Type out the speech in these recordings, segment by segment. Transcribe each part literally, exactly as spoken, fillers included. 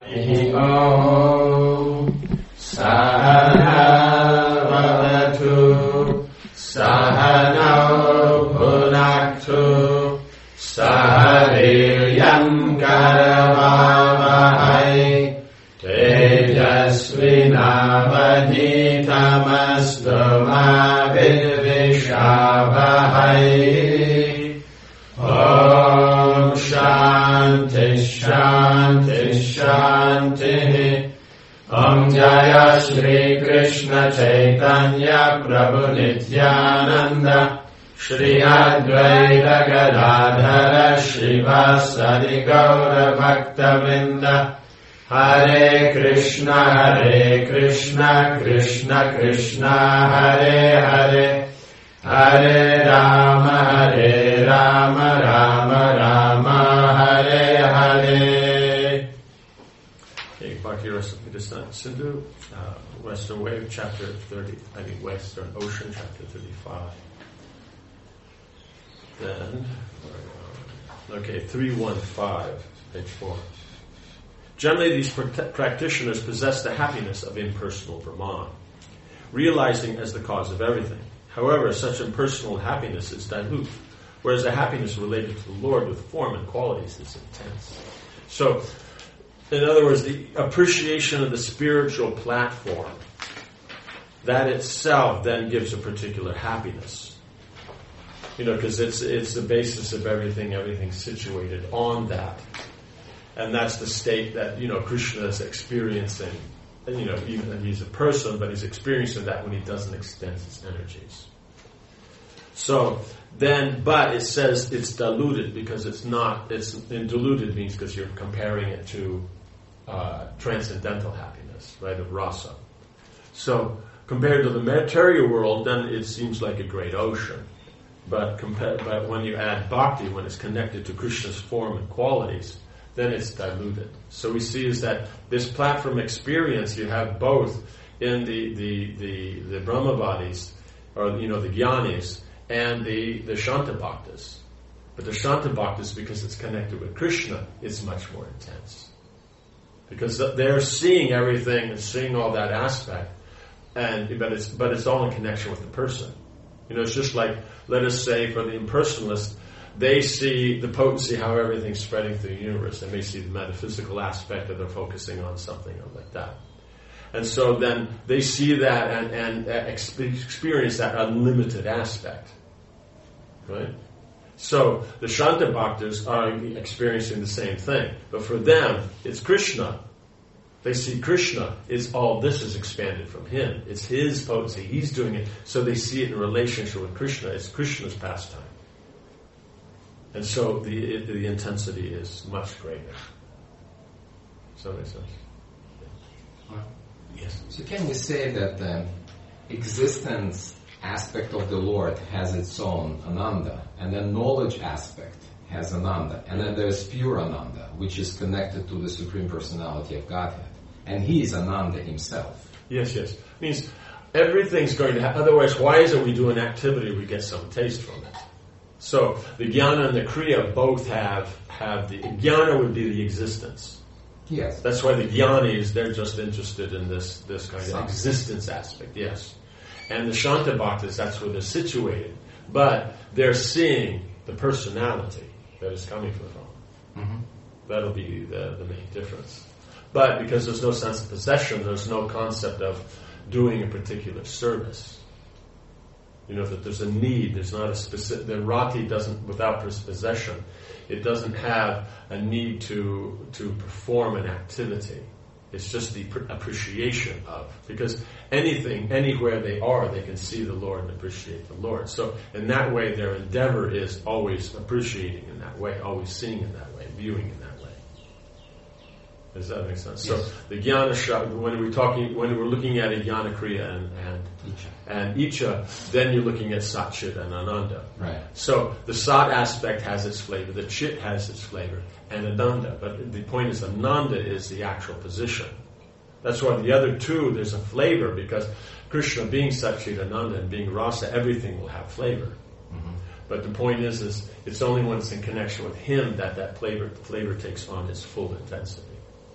Om Sahana Vavatu Sahana Bhunaktu Sahaviryam Karavavahai Tejasvinavaditamastu ma Vidvishavahai. Om Shanti Shanti Shanti. Om Jaya Shri Krishna Chaitanya Prabhu Nityananda Shri Advaita Gadadhara Shrivasadi Gaura Bhakta Vrinda. Hare Krishna Hare Krishna Krishna Krishna Hare Hare Hare Rama Hare Rama Rama Rama Hare Hare. Okay, Bhakti Rasa Sindhu, uh, Western Wave, chapter thirty, I mean Western Ocean, chapter thirty-five. Then, okay, three one five, page four. Generally, these pr- practitioners possess the happiness of impersonal Brahman, realizing as the cause of everything. However, such impersonal happiness is dilute, whereas the happiness related to the Lord with form and qualities is intense. So, in other words, the appreciation of the spiritual platform, that itself then gives a particular happiness. You know, because it's it's the basis of everything, everything's situated on that. And that's the state that, you know, Krishna is experiencing. And, you know, even he's a person, but he's experiencing that when he doesn't extend his energies. So then, but it says it's diluted because it's not, it's and diluted means because you're comparing it to uh, transcendental happiness, right, of rasa. So compared to the material world, then it seems like a great ocean. But, compared, but when you add bhakti, when it's connected to Krishna's form and qualities, then it's diluted. So we see is that this platform experience, you have both in the the the, the Brahmavadis, or you know the Jnanis, and the the Shanta Bhaktas. But the Shanta Bhaktas, because it's connected with Krishna, is much more intense. Because they're seeing everything and seeing all that aspect, and but it's but it's all in connection with the person. You know, it's just like, let us say, for the impersonalist, they see the potency, how everything's spreading through the universe. They may see the metaphysical aspect that they're focusing on something like that. And so then they see that and, and experience that unlimited aspect. Right? So the Shanta Bhaktas are experiencing the same thing. But for them, it's Krishna. They see Krishna is all this is expanded from him. It's his potency. He's doing it. So they see it in relationship with Krishna. It's Krishna's pastime. And so the the intensity is much greater. Does that make sense? Yeah. Yes. So can we say that the existence aspect of the Lord has its own Ananda, and the knowledge aspect has Ananda, and then there's pure Ananda, which is connected to the Supreme Personality of Godhead, and he is Ananda himself. Yes, yes. It means everything's going to happen. Otherwise, why is it we do an activity, we get some taste from it? So the jnana and the kriya both have, have the, jnana would be the existence. Yes. That's why the jnanis, they're just interested in this, this kind Some. of existence aspect, yes. And the Shanta Bhaktas, that's where they're situated. But they're seeing the personality that is coming from. Mm-hmm. That'll be the, the main difference. But because there's no sense of possession, there's no concept of doing a particular service. You know, that there's a need, there's not a specific, the rati doesn't, without possession, it doesn't have a need to to perform an activity. It's just the appreciation of, because anything, anywhere they are, they can see the Lord and appreciate the Lord. So in that way, their endeavor is always appreciating in that way, always seeing in that way, viewing in that way. Does that make sense? Yes. So the jnana shakti, when we're talking, when we're looking at a jnana kriya and and Icha. and icha, then you're looking at sat, chit, and ananda. Right. So the sat aspect has its flavor, the chit has its flavor, and ananda. But the point is, ananda is the actual position. That's why the other two, there's a flavor, because Krishna being sat, chit, ananda, and being rasa, everything will have flavor. Mm-hmm. But the point is, is it's only when it's in connection with him that that flavor flavor takes on its full intensity.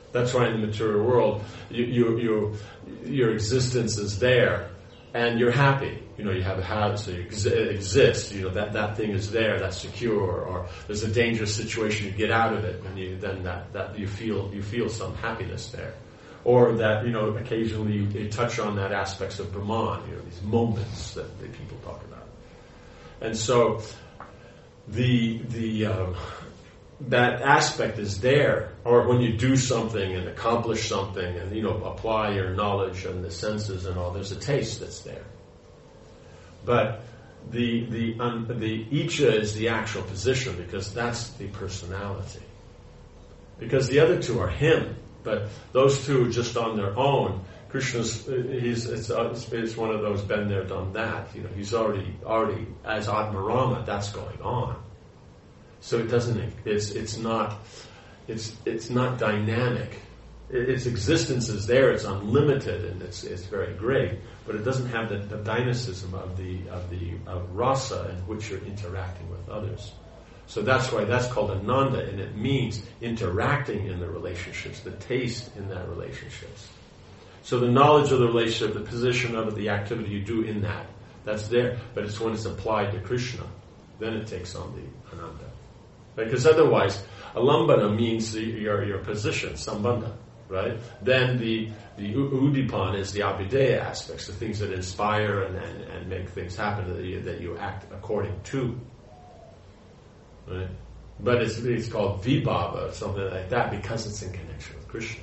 That's why in the material world, you, you, you, your existence is there, and you're happy. You know, you have a house, so you ex- exist. You know, that, that thing is there, that's secure. Or there's a dangerous situation, you get out of it, and you, then that, that you feel you feel some happiness there. Or that, you know, occasionally you, you touch on that aspects of Brahman, you know, these moments that, that people talk about. And so the the um, that aspect is there. Or when you do something and accomplish something and, you know, apply your knowledge and the senses and all, there's a taste that's there. But the the um, the Icha is the actual position, because that's the personality. Because the other two are him. But those two just on their own, Krishna's he's it's, it's one of those been there, done that. You know, he's already already as Atmarama, that's going on. So it doesn't. It's it's not. It's it's not dynamic. Its existence is there. It's unlimited and it's it's very great. But it doesn't have the, the dynamism of the of the of rasa in which you're interacting with others. So that's why that's called Ananda, and it means interacting in the relationships, the taste in that relationships. So the knowledge of the relationship, the position of it, the activity you do in that, that's there. But it's when it's applied to Krishna, then it takes on the Ananda. Because otherwise, alambana means the, your your position, sambandha, right? Then the the udipan is the abhideya aspects, the things that inspire and, and, and make things happen that you, that you act according to. Right? But it's, it's called vibhava or something like that because it's in connection with Krishna.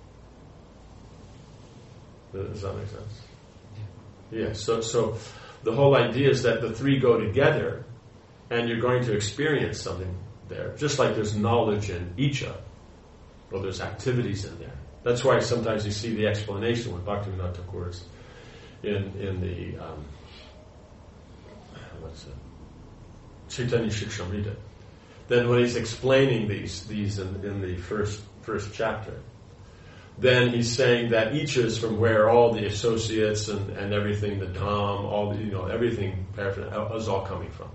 Does that make sense? Yeah. yeah. So, so the whole idea is that the three go together, and you're going to experience something there. Just like there's knowledge in Icha, or there's activities in there. That's why sometimes you see the explanation when Bhaktivinoda Thakur is in in the um, what's it? Chaitanya Shikshamrita. Then when he's explaining these these in, in the first first chapter, then he's saying that each is from where all the associates and, and everything, the dham, all the, you know, everything is all coming from.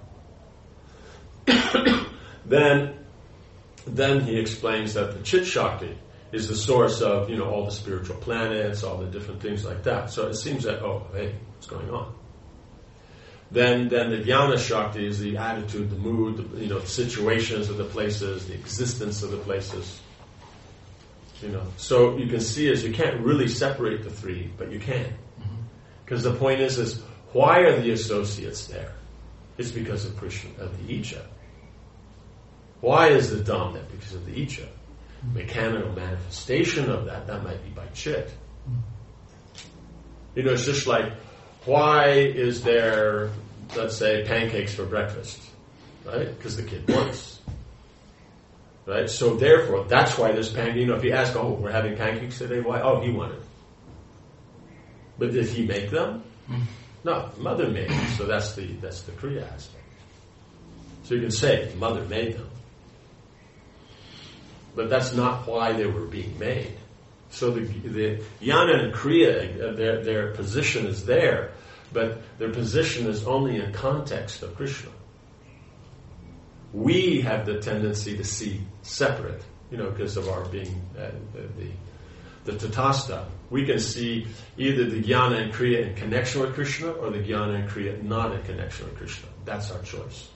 then then he explains that the Chit Shakti is the source of, you know, all the spiritual planets, all the different things like that. So it seems that, oh, hey, what's going on? Then, then the Jnana Shakti is the attitude, the mood, the, you know, the situations of the places, the existence of the places. You know, so you can see is you can't really separate the three, but you can, because mm-hmm. the point is, is why are the associates there? It's because of Krishna, of the Icha. Why is the Dham there? Because of the Icha. Mm-hmm. Mechanical manifestation of that, that might be by Chit. Mm-hmm. You know, it's just like, why is there, let's say, pancakes for breakfast? Right? Because the kid wants. Right? So therefore, that's why there's pancakes. You know, if you ask, oh, we're having pancakes today, why? Oh, he wanted. But did he make them? No, mother made them. So that's the that's the Kriya aspect. So you can say, mother made them. But that's not why they were being made. So the, the Jnana and Kriya, their, their position is there, but their position is only in context of Krishna. We have the tendency to see separate, you know, because of our being uh, the the Tatastha. We can see either the Jnana and Kriya in connection with Krishna or the Jnana and Kriya not in connection with Krishna. That's our choice.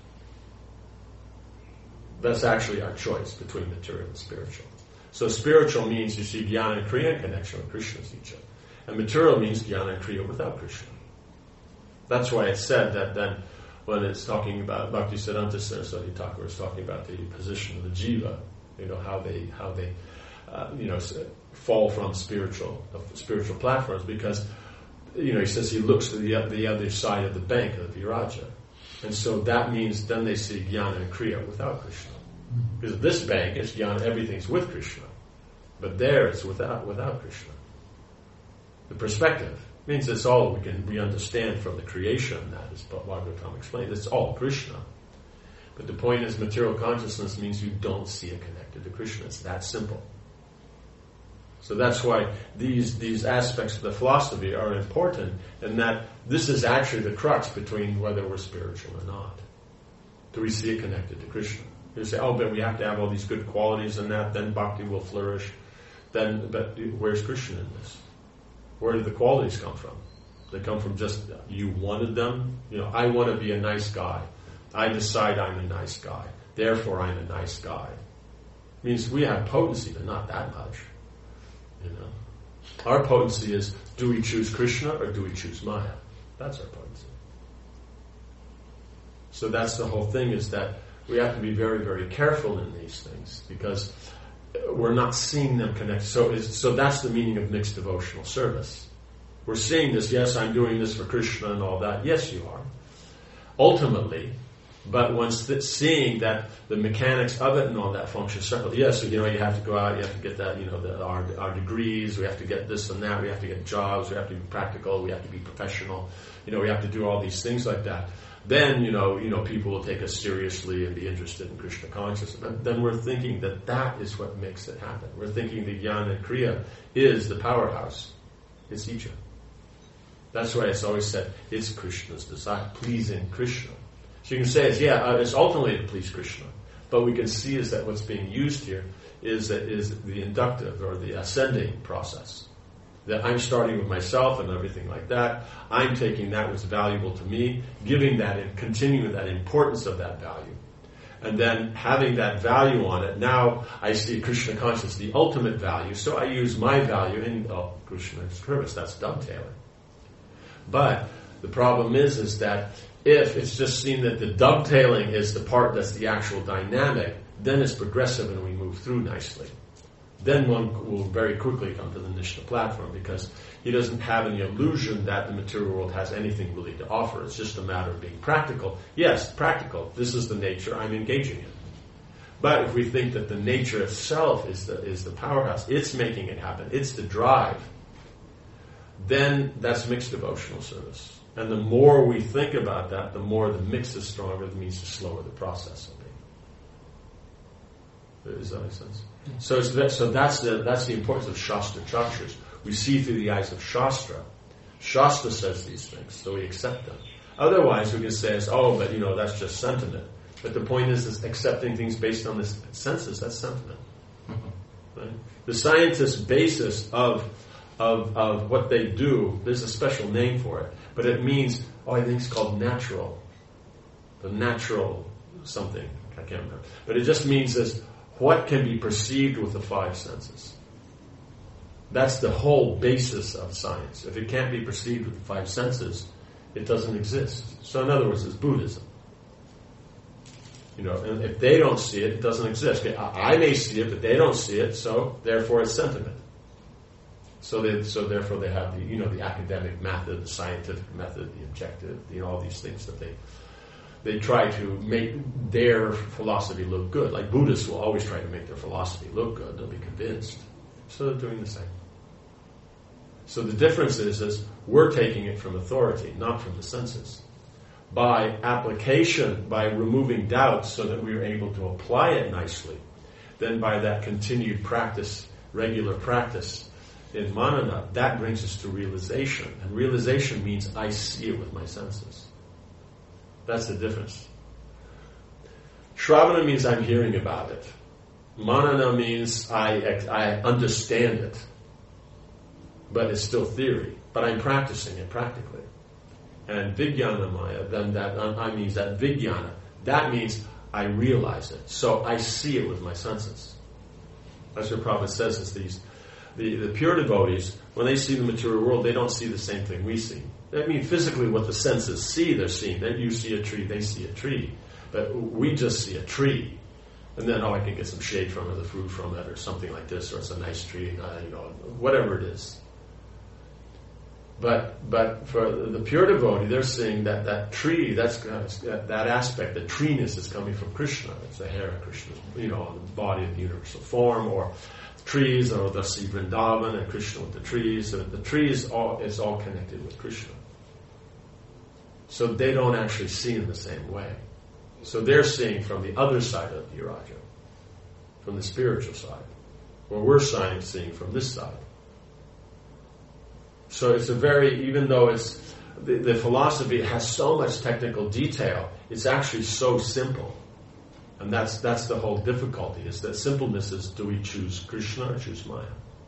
That's actually our choice between material and spiritual. So spiritual means you see Jnana and Kriya in connection with Krishna's Icha. And material means Jnana and Kriya without Krishna. That's why it's said that then when it's talking about Bhaktisiddhanta Saraswati Thakur is talking about the position of the jiva, you know, how they how they uh, you know fall from spiritual uh, spiritual platforms, because you know he says he looks to the the other side of the bank of the Viraja, and so that means then they see Jnana and Kriya without Krishna, because this bank is Jnana, everything's with Krishna, but there it's without without Krishna. The perspective means it's all we can we understand from the creation, that is what Bhagavatam explained. It's all Krishna. But the point is, material consciousness means you don't see it connected to Krishna. It's that simple. So that's why these these aspects of the philosophy are important, and that this is actually the crux between whether we're spiritual or not. Do we see it connected to Krishna? You say, oh, but we have to have all these good qualities and that, then bhakti will flourish. then but where's Krishna in this? Where did the qualities come from? They come from just, you wanted them. You know, I want to be a nice guy. I decide I'm a nice guy. Therefore, I'm a nice guy. It means we have potency, but not that much. You know, our potency is, do we choose Krishna or do we choose Maya? That's our potency. So that's the whole thing, is that we have to be very, very careful in these things, because we're not seeing them connect. So, is, so that's the meaning of mixed devotional service. We're seeing this, yes, I'm doing this for Krishna and all that. Yes, you are. Ultimately, but once th- seeing that the mechanics of it and all that functions separately, yes, so, you know, you have to go out, you have to get that, you know, the, our, our degrees, we have to get this and that, we have to get jobs, we have to be practical, we have to be professional, you know, we have to do all these things like that. Then, you know, you know, people will take us seriously and be interested in Krishna consciousness. And then we're thinking that that is what makes it happen. We're thinking the Jnana and Kriya is the powerhouse. It's Ija. That's why it's always said, it's Krishna's desire, pleasing Krishna. So you can say, it's, yeah, uh, it's ultimately to please Krishna. But we can see is that what's being used here is that is the inductive or the ascending process. That I'm starting with myself and everything like that. I'm taking that what's valuable to me, giving that and continuing that importance of that value. And then having that value on it, now I see Krishna consciousness, the ultimate value, so I use my value in oh, Krishna's service. That's dovetailing. But the problem is, is that if it's just seen that the dovetailing is the part that's the actual dynamic, then it's progressive and we move through nicely. Then one will very quickly come to the Nishna platform, because he doesn't have any illusion that the material world has anything really to offer. It's just a matter of being practical. Yes, practical. This is the nature I'm engaging in. But if we think that the nature itself is the is the powerhouse, it's making it happen, it's the drive, then that's mixed devotional service. And the more we think about that, the more the mix is stronger. That means the slower the process will be. Does that make sense? So, it's that, so that's the that's the importance of Shastra Chakras. We see through the eyes of Shastra. Shastra says these things, so we accept them. Otherwise, we can say, "Oh, but you know, that's just sentiment." But the point is, is accepting things based on the senses. That's sentiment. Right? The scientist's basis of of of what they do, there's a special name for it, but it means, oh, I think it's called natural. The natural something, I can't remember. But it just means this, what can be perceived with the five senses. That's the whole basis of science. If it can't be perceived with the five senses, it doesn't exist. So in other words, it's Buddhism. You know, and if they don't see it, it doesn't exist. Okay, I may see it, but they don't see it, so therefore it's sentiment. So they, so therefore they have the, you know, the academic method, the scientific method, the objective, you know, all these things that they they try to make their philosophy look good. Like Buddhists will always try to make their philosophy look good. They'll be convinced. So they're doing the same. So the difference is, is we're taking it from authority, not from the senses. By application, by removing doubts so that we're able to apply it nicely, then by that continued practice, regular practice in manana, that brings us to realization. And realization means I see it with my senses. That's the difference. Shravana means I'm hearing about it. Manana means I, I understand it. But it's still theory. But I'm practicing it practically. And Vijnana Maya, then that I means that Vijnana, that means I realize it. So I see it with my senses. That's what Prabhupada says is these the, the pure devotees, when they see the material world, they don't see the same thing we see. I mean, physically what the senses see, they're seeing. Then you see a tree, they see a tree. But we just see a tree. And then, oh, I can get some shade from it, the fruit from it, or something like this, or it's a nice tree, uh, you know, whatever it is. But but for the pure devotee, they're seeing that that tree, that's that, that aspect, the treeness is coming from Krishna. It's the hair of Krishna, you know, the body of the universal form, or trees, or they'll see Vrindavan and Krishna with the trees. So the trees all is all connected with Krishna. So they don't actually see in the same way. So they're seeing from the other side of Viraja, from the spiritual side, where we're seeing from this side. So it's a very, even though it's the, the philosophy has so much technical detail, it's actually so simple. And that's that's the whole difficulty, is that simpleness is, do we choose Krishna or choose Maya?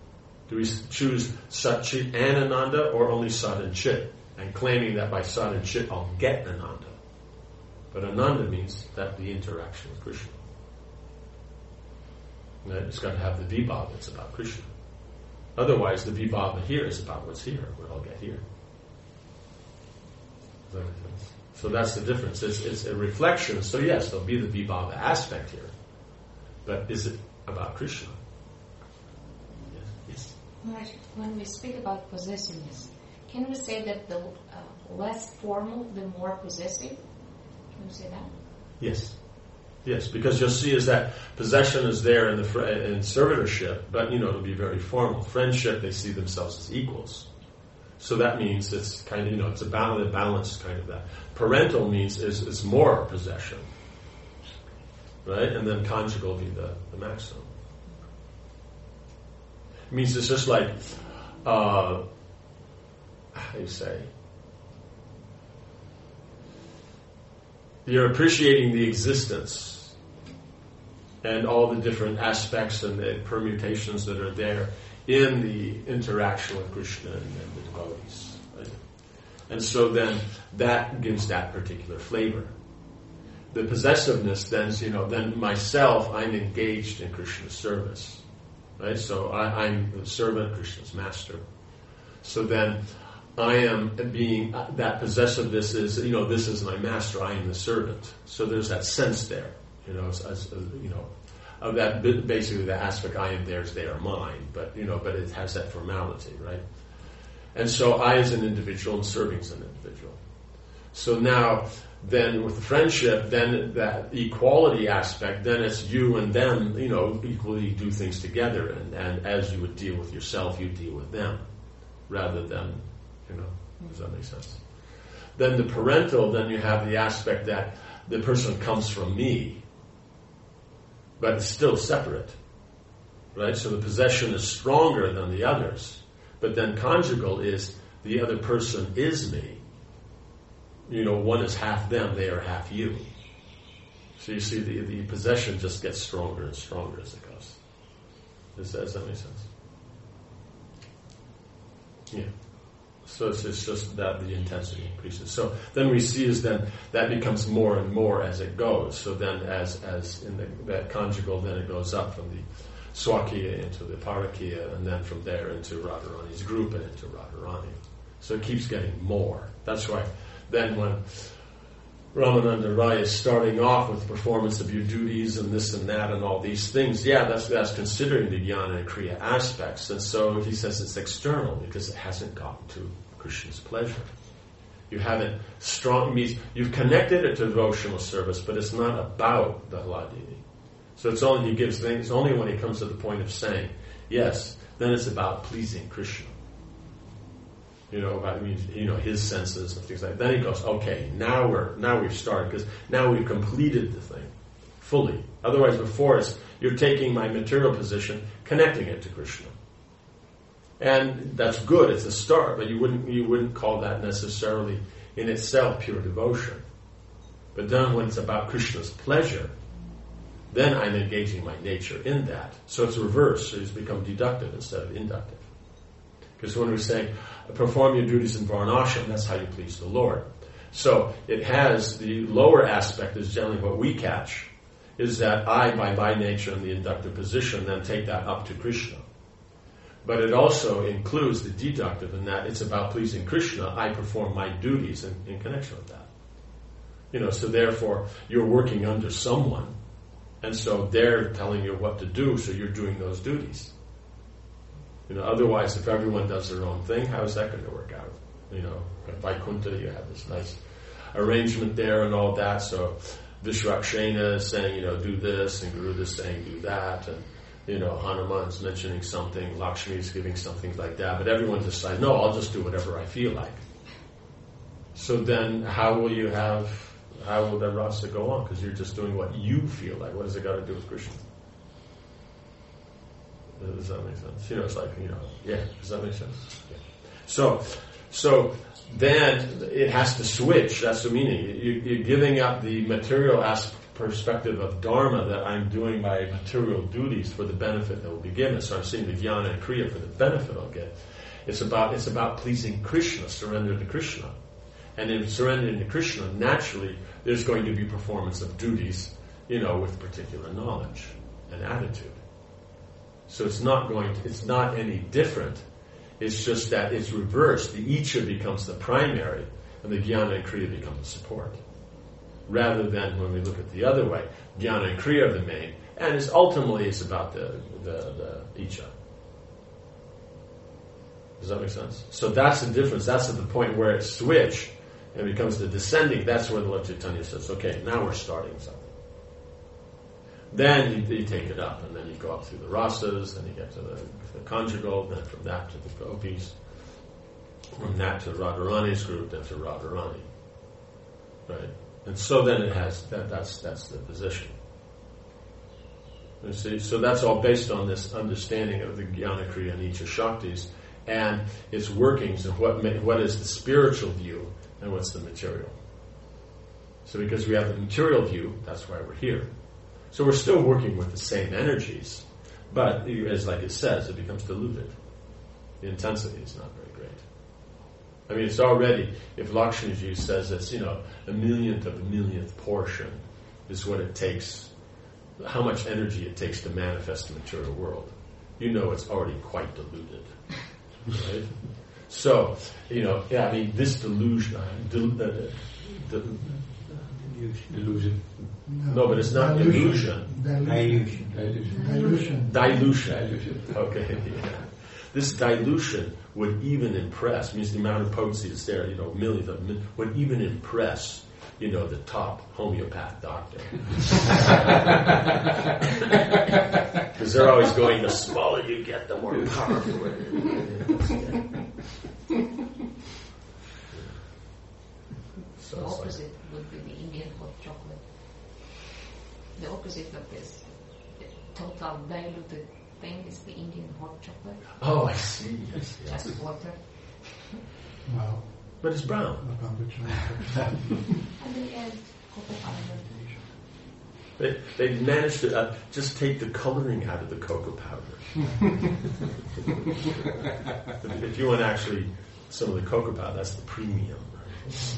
Do we choose Sat Chit and Ananda, or only Sat and Chit? And claiming that by Sat and Chit I'll get Ananda. But Ananda means that the interaction with Krishna. And it's got to have the vibhava that's about Krishna. Otherwise, the vibhava here is about what's here, what I'll get here. Does that make sense? So that's the difference. It's, it's a reflection. So yes, there'll be the vibhava aspect here. But is it about Krishna? Yes. Yes. Right. When we speak about possessiveness, can we say that the uh, less formal, the more possessive? Can we say that? Yes. Yes, because you'll see is that possession is there in the fr- in servitorship, but you know it'll be very formal. Friendship, they see themselves as equals. So that means it's kind of, you know, it's a balanced, balanced kind of that. Parental means is, is more possession. Right? And then conjugal will be the, the maximum. It means it's just like, uh, how do you say? You're appreciating the existence and all the different aspects and the permutations that are there in the interaction with Krishna and, and the devotees. Right? And so then that gives that particular flavor. The possessiveness then, you know, then myself, I'm engaged in Krishna's service. Right? So I, I'm the servant, Krishna's master. So then I am being, uh, that possessiveness is, you know, this is my master, I am the servant. So there's that sense there, you know, as, as, you know, of that, basically the aspect I am theirs, they are mine, but, you know, but it has that formality, right? And so I as an individual and serving as an individual. So now, then with the friendship, then that equality aspect, then it's you and them, you know, equally do things together, and, and as you would deal with yourself, you deal with them, rather than, you know, does that make sense? Then the parental, then you have the aspect that the person comes from me, but it's still separate, right? So the possession is stronger than the others, but then conjugal is the other person is me. You know, one is half them, they are half you. So you see the, the possession just gets stronger and stronger as it goes. Does that, does that make sense? Yeah. So it's, it's just that the intensity increases. So then we see is then that becomes more and more as it goes. So then as as in the, that conjugal, then it goes up from the Swakiya into the Parakiya, and then from there into Radharani's group and into Radharani. So it keeps getting more. That's why then when Ramananda Rai is starting off with performance of your duties and this and that and all these things, yeah, that's that's considering the Jnana and Kriya aspects. And so he says it's external because it hasn't gotten to Krishna's pleasure. You haven't strong means you've connected it to devotional service, but it's not about the Hladini. So it's only he gives things only when he comes to the point of saying, yes, then it's about pleasing Krishna. You know, I mean, you know, his senses and things like that. Then he goes, okay, now we're now we've started because now we've completed the thing fully. Otherwise, before it's you're taking my material position, connecting it to Krishna, and that's good. It's a start, but you wouldn't you wouldn't call that necessarily in itself pure devotion. But then when it's about Krishna's pleasure, then I'm engaging my nature in that. So it's reverse. So it's become deductive instead of inductive. Because when we say, perform your duties in Varnashram, that's how you please the Lord. So it has, the lower aspect is generally what we catch, is that I, by my nature in the inductive position, then take that up to Krishna. But it also includes the deductive in that it's about pleasing Krishna. I perform my duties in, in connection with that. You know, so therefore, you're working under someone, and so they're telling you what to do, so you're doing those duties. You know, otherwise, if everyone does their own thing, how is that going to work out? You know, at Vaikuntha, you have this nice arrangement there and all that. So Vishwakshena is saying, you know, do this, and Garuda is saying, do that, and you know, Hanuman's mentioning something, Lakshmi is giving something like that. But everyone decides, no, I'll just do whatever I feel like. So then, how will you have? How will that rasa go on? Because you're just doing what you feel like. What has it got to do with Krishna? Does that make sense? You know, it's like, you know, yeah, does that make sense? Yeah. So, so then it has to switch. That's the meaning. You, you're giving up the material aspect, perspective of dharma, that I'm doing my material duties for the benefit that will be given. So I'm seeing the jnana and kriya for the benefit I'll get. It's about it's about pleasing Krishna, surrender to Krishna. And in surrendering to Krishna, naturally there's going to be performance of duties, you know, with particular knowledge and attitude. So it's not going to, it's not any different. It's just that it's reversed. The Icha becomes the primary and the Jnana and Kriya become the support. Rather than when we look at the other way, Jnana and Kriya are the main, and it's ultimately it's about the, the, the Icha. Does that make sense? So that's the difference. That's at the point where it's switched and becomes the descending. That's where the Lord Chaitanya says, okay, now we're starting something. Then you, you take it up, and then you go up through the rasas, then you get to the, the conjugal, then from that to the gopis, from that to Radharani's group, then to Radharani. Right? And so then it has, that, that's that's the position. You see? So that's all based on this understanding of the Jnana, Kriya, and Icha Shaktis, and its workings, and what ma- what is the spiritual view, and what's the material. So because we have the material view, that's why we're here. So we're still working with the same energies, but as like it says, it becomes diluted. The intensity is not very great. I mean, it's already, if Lakshmiji says it's, you know, a millionth of a millionth portion is what it takes, how much energy it takes to manifest the material world, you know it's already quite diluted. Right? So, you know, yeah, I mean, this delusion, uh, del- uh, del- Delusion. No, but it's not Dilution. illusion. Dilution. Dilution. Dilution. Dilution. Okay, yeah. This dilution would even impress, means the amount of potency that's there, you know, millions of, would even impress, you know, the top homeopath doctor. Because they're always going, the smaller you get, the more powerful it is. So The it's like, opposite would be the Indian hot chocolate. The opposite of this total diluted thing is the Indian hot chocolate. oh, I see. Yes, yes. Just water. Wow. But it's brown. And they add cocoa powder. They, they managed to uh, just take the coloring out of the cocoa powder. if, if you want actually some of the cocoa powder, that's the premium. Right?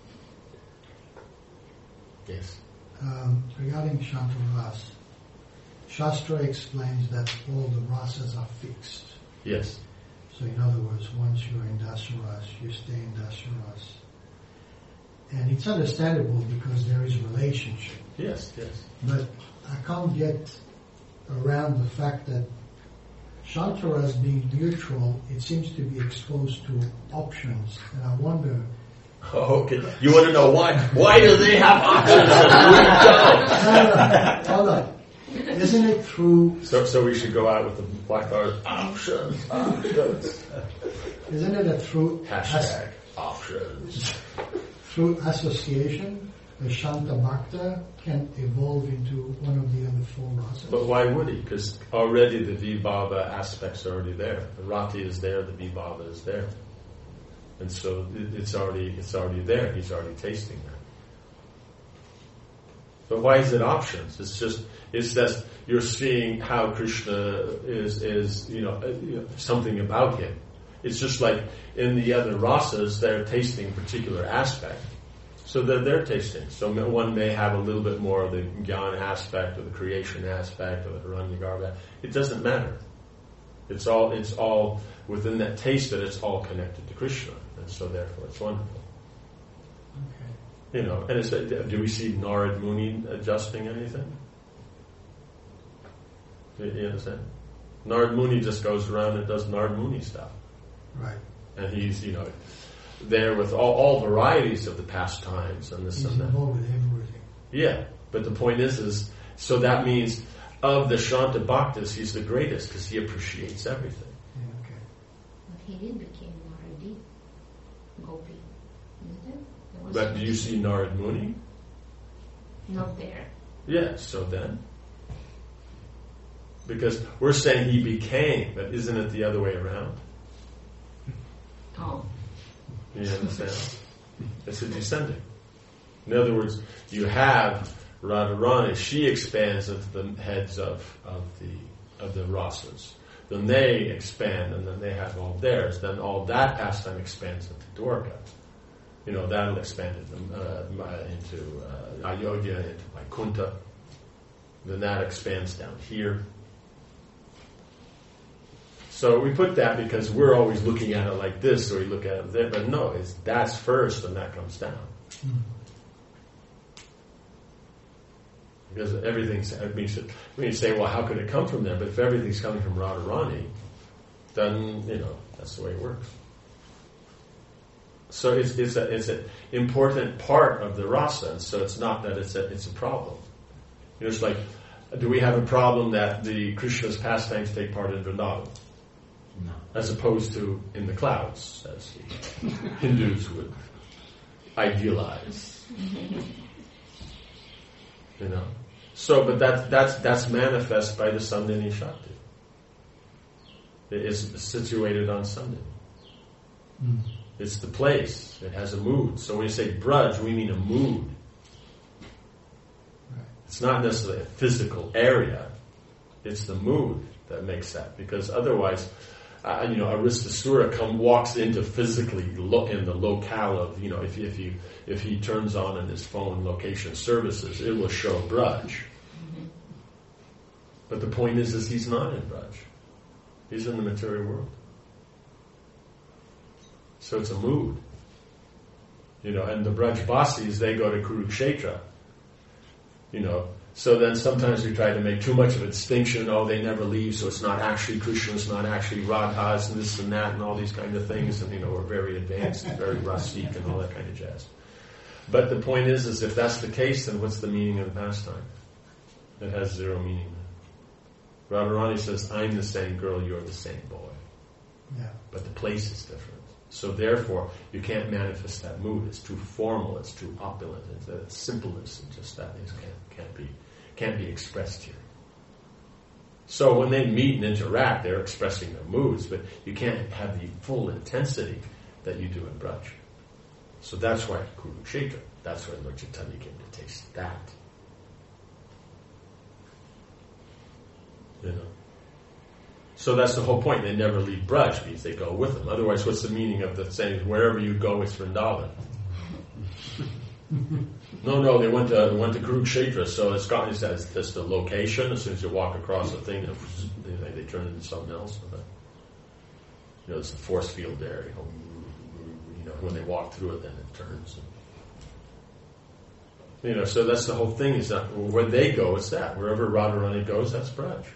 Yes. Um, regarding Shantaras, Shastra explains that all the rasas are fixed. Yes. So in other words, once you're in Dasaras, you stay in Dasaras. And it's understandable because there is a relationship. Yes, yes. But I can't get around the fact that Shantaras being neutral, it seems to be exposed to options. And I wonder... Oh, okay. You want to know why? Why do they have options and we don't? No, no, no. Hold on. Isn't it through... So, so we should go out with the black card. Options, options. Isn't it a through... Hashtag options. Through association, the Shanta Bhakta can evolve into one of the other four rasas? But why would he? Because already the Vibhava aspect's are already there. The Rati is there, the Vibhava is there. And so it's already it's already there. He's already tasting that. But why is it options? It's just it's just you're seeing how Krishna is is you know, you know something about him. It's just like in the other rasas, they're tasting a particular aspect. So they're, they're tasting. So one may have a little bit more of the Jnana aspect or the creation aspect or the Hiranyagarbha. It doesn't matter. It's all it's all within that taste that it's all connected to Krishna. And so therefore it's wonderful. Okay. You know, and it's, do we see Narad Muni adjusting anything? You, you understand? Narad Muni just goes around and does Narad Muni stuff. Right. And he's, you know, there with all, all varieties of the pastimes and this He's and that. involved with everything. Yeah, but the point is, is so that means of the Shanta Bhaktas, he's the greatest because he appreciates everything. Yeah, okay. But he did become Naradi, Gopi, isn't it? There was But do you see Narad Muni? Not there. Yeah, so then. Because we're saying he became, but isn't it the other way around? Oh. You understand? It's a descending. In other words, you have Radharani, she expands into the heads of, of the of the rasas. Then they expand, and then they have all theirs. Then all that pastime expands into Dwarka. You know, that'll expand into, uh, into uh, Ayodhya, into Vaikuntha. Then that expands down here. So we put that because we're always looking at it like this, or we look at it there. But no, it's that's first, and that comes down. Mm. Because everything's, I mean, you say, well, how could it come from there? But if everything's coming from Radharani, then, you know, that's the way it works. So it's, it's, a, it's an important part of the rasa, and so it's not that it's a, it's a problem. You know, it's like, do we have a problem that the Krishna's pastimes take part in Vrindavan? No. As opposed to in the clouds, as the Hindus would idealize. You know? So, but that, that's, that's manifest by the Sandhini Shakti. It is situated on Sandhini. Mm. It's the place. It has a mood. So when you say Braj, we mean a mood. Right. It's not necessarily a physical area. It's the mood that makes that. Because otherwise, uh, you know, Aristasura come walks into physically lo- in the locale of, you know, if, if you if he turns on in his phone location services, it will show Braj. Mm-hmm. But the point is, is he's not in Braj. He's in the material world. So it's a mood. You know, and the Brajbasis, they go to Kurukshetra. You know, so then sometimes we try to make too much of a distinction. Oh, they never leave, so it's not actually Krishna, it's not actually Radha, it's this and that, and all these kind of things. And, you know, we're very advanced and very rasik and all that kind of jazz. But the point is, is if that's the case, then what's the meaning of the pastime? It has zero meaning. Radharani says, I'm the same girl, you're the same boy. Yeah. But the place is different. So therefore, you can't manifest that mood. It's too formal, it's too opulent, it's, it's simpleness, and just that things can't, can't be can't be expressed here. So when they meet and interact, they're expressing their moods, but you can't have the full intensity that you do in Braj. So that's why Kurukshetra, that's why Lord Chaitanya came to taste that. You know. So that's the whole point. They never leave Braj because they go with them. Otherwise, what's the meaning of the saying, wherever you go, it's Vrindavan? no, no, they went to they went to Kurukshetra. So it's got, it says that's the location. As soon as you walk across the thing, they, they turn into something else. You know, it's the force field there. You know, you know, when they walk through it, then it turns. And, you know, so that's the whole thing. Is that where they go, it's that. Wherever Radharani goes, that's Braj.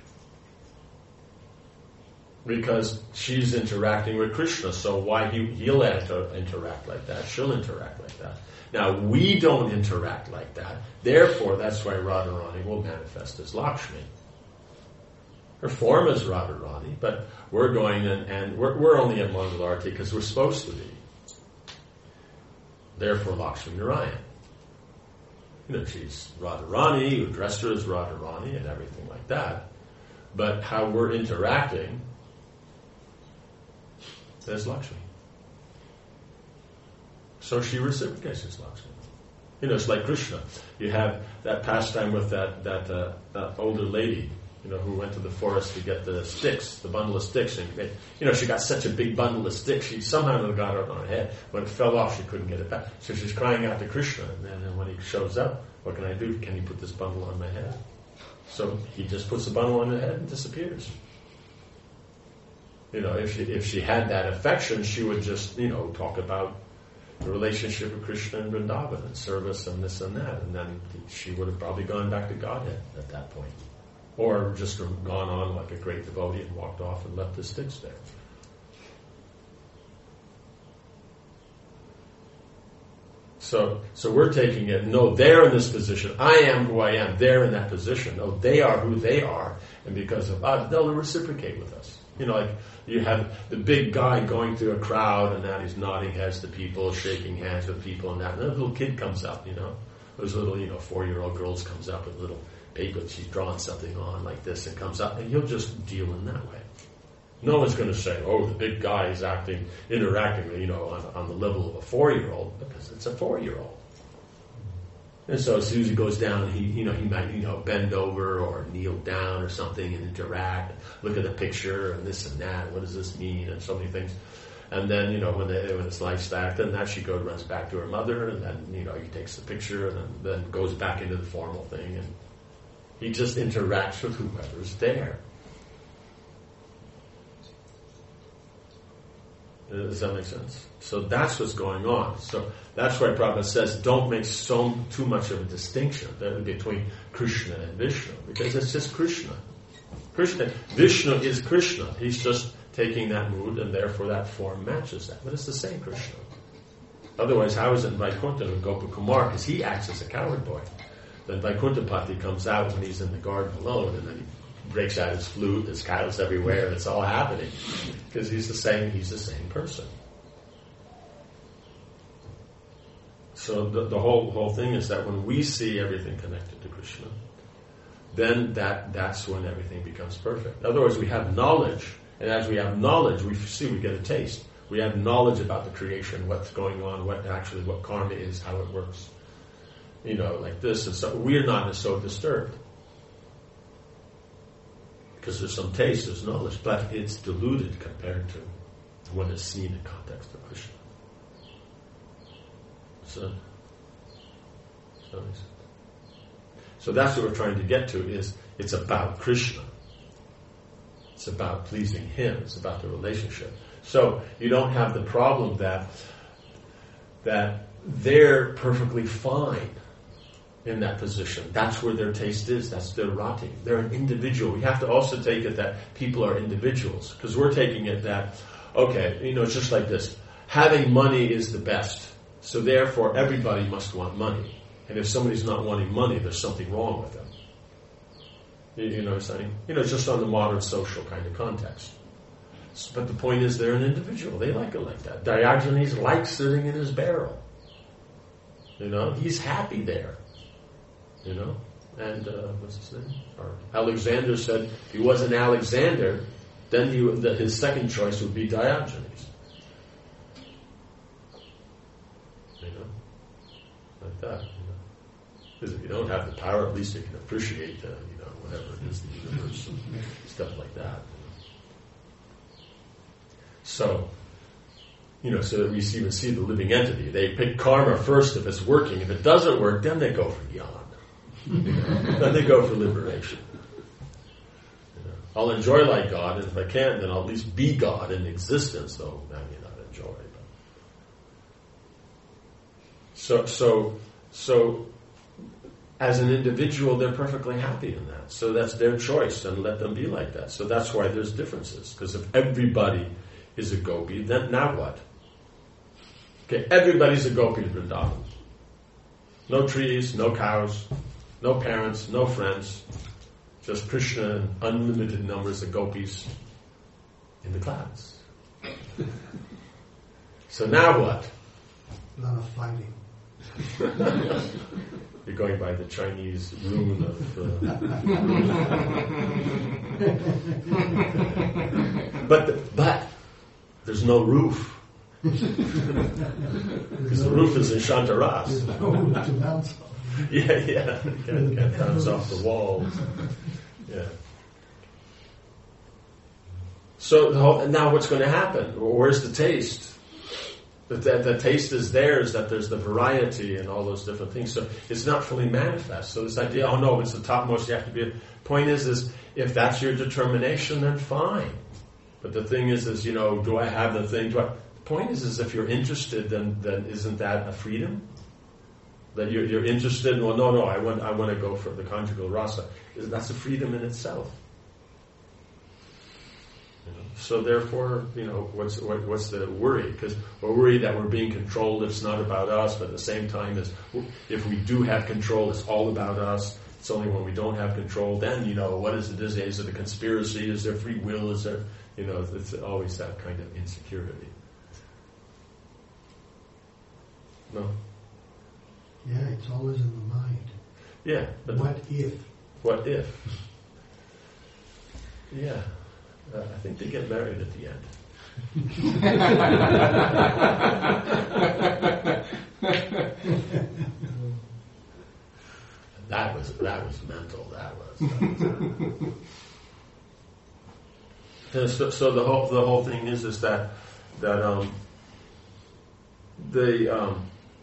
Because she's interacting with Krishna, so why he, he'll inter- interact like that, she'll interact like that. Now, we don't interact like that, therefore that's why Radharani will manifest as Lakshmi. Her form is Radharani, but we're going in, and we're, we're only at Mangalarti because we're supposed to be. Therefore, Lakshmi Narayan. You know, she's Radharani, who dressed her as Radharani and everything like that, but how we're interacting as Lakshmi. So she reciprocates as Lakshmi. You know, it's like Krishna. You have that pastime with that that, uh, that older lady, you know, who went to the forest to get the sticks, the bundle of sticks, and they, you know, she got such a big bundle of sticks, she somehow got it on her head. When it fell off, she couldn't get it back. So she's crying out to Krishna, and then and when he shows up, what can I do? Can you put this bundle on my head? So he just puts the bundle on her head and disappears. You know, if she, if she had that affection, she would just, you know, talk about the relationship of Krishna and Vrindavan and service and this and that, and then she would have probably gone back to Godhead at that point. Or just gone on like a great devotee and walked off and left the sticks there. So, so we're taking it, no, they're in this position. I am who I am. They're in that position. No, they are who they are. And because of us, they'll reciprocate with us. You know, like you have the big guy going through a crowd and that he's nodding heads to people, shaking hands with people and that. And then a little kid comes up, you know. Those little, you know, four-year-old girls comes up with a little paper that she's drawing something on like this and comes up. And you'll just deal in that way. No one's going to say, oh, the big guy is acting, interacting, you know, on, on the level of a four-year-old, because it's a four-year-old. And so as soon as he goes down, he you know he might you know bend over or kneel down or something and interact, look at the picture and this and that. What does this mean? And so many things. And then you know when the, when it's life's back, then that she goes runs back to her mother, and then you know he takes the picture and then, then goes back into the formal thing, and he just interacts with whoever's there. Does that make sense? So that's what's going on. So that's why Prabhupada says don't make so too much of a distinction between Krishna and Vishnu, because it's just Krishna. Krishna, Vishnu is Krishna. He's just taking that mood, and therefore that form matches that. But it's the same Krishna. Otherwise, how is it in Vaikuntha with Gopakumar? Because he acts as a coward boy. Then Vaikuntapati comes out when he's in the garden alone, and then he breaks out his flute, there's cows everywhere, and it's all happening. Because he's the same, he's the same person. So the, the whole whole thing is that when we see everything connected to Krishna, then that that's when everything becomes perfect. Otherwise we have knowledge, and as we have knowledge, we see, we get a taste. We have knowledge about the creation, what's going on, what actually, what karma is, how it works. You know, like this, and so we're not so disturbed. Because there's some taste, there's knowledge, but it's diluted compared to when it's seen in context of Krishna. So, so, so that's what we're trying to get to, is it's about Krishna. It's about pleasing Him. It's about the relationship. So you don't have the problem that that they're perfectly fine in that position. That's where their taste is. That's their rati. They're an individual. We have to also take it that people are individuals, because we're taking it that, okay, you know, it's just like this. Having money is the best. So therefore, everybody must want money. And if somebody's not wanting money, there's something wrong with them. You, you know what I'm saying? You know, just on the modern social kind of context. But the point is, they're an individual. They like it like that. Diogenes likes sitting in his barrel. You know, he's happy there. You know, and uh, what's his name? Or Alexander said if he wasn't Alexander, then he would, the, his second choice would be Diogenes. You know, like that. You know, because if you don't have the power, at least you can appreciate, uh, you know, whatever it is, the universe and stuff like that. You know? So, you know, so that we even see the living entity. They pick karma first if it's working. If it doesn't work, then they go for jnana. Then they go for liberation. You know, I'll enjoy like God, and if I can't, then I'll at least be God in existence, though I may not enjoy. But. So, so, so, as an individual, they're perfectly happy in that. So that's their choice, and let them be like that. So that's why there's differences. Because if everybody is a gopi, then now what? Okay, everybody's a gopi in Vrindavan. No trees, no cows. No parents, no friends, just Krishna and unlimited numbers of gopis in the clouds. So now what? A lot of fighting. You're going by the Chinese rune of... Uh... but, the, but there's no roof. Because the roof is in Shantaras. There's no roof to bounce off. Yeah, yeah. Can't, can't bounce off the walls. Yeah. So the whole, now what's going to happen? Where's the taste? The, the, the taste is there, is that there's the variety and all those different things. So it's not fully manifest. So this idea, oh no, it's the topmost, you have to be... Point is, is if that's your determination, then fine. But the thing is, is, you know, do I have the thing? Do I, the point is, is if you're interested, then, then isn't that a freedom? That you're, you're interested in, well, no, no, I want, I want to go for the conjugal rasa. That's a freedom in itself. You know? So therefore, you know, what's what, what's the worry? Because we're worried that we're being controlled. It's not about us, but at the same time, is if we do have control, it's all about us. It's only when we don't have control, then, you know, what is it? Is, is it a conspiracy? Is there free will? Is there, you know, it's always that kind of insecurity. No? Yeah, it's always in the mind. Yeah. But what if? What if? Yeah. Uh, I think they get married at the end. that was mental. That was. That was so, so the whole the whole thing is is that that um, the um,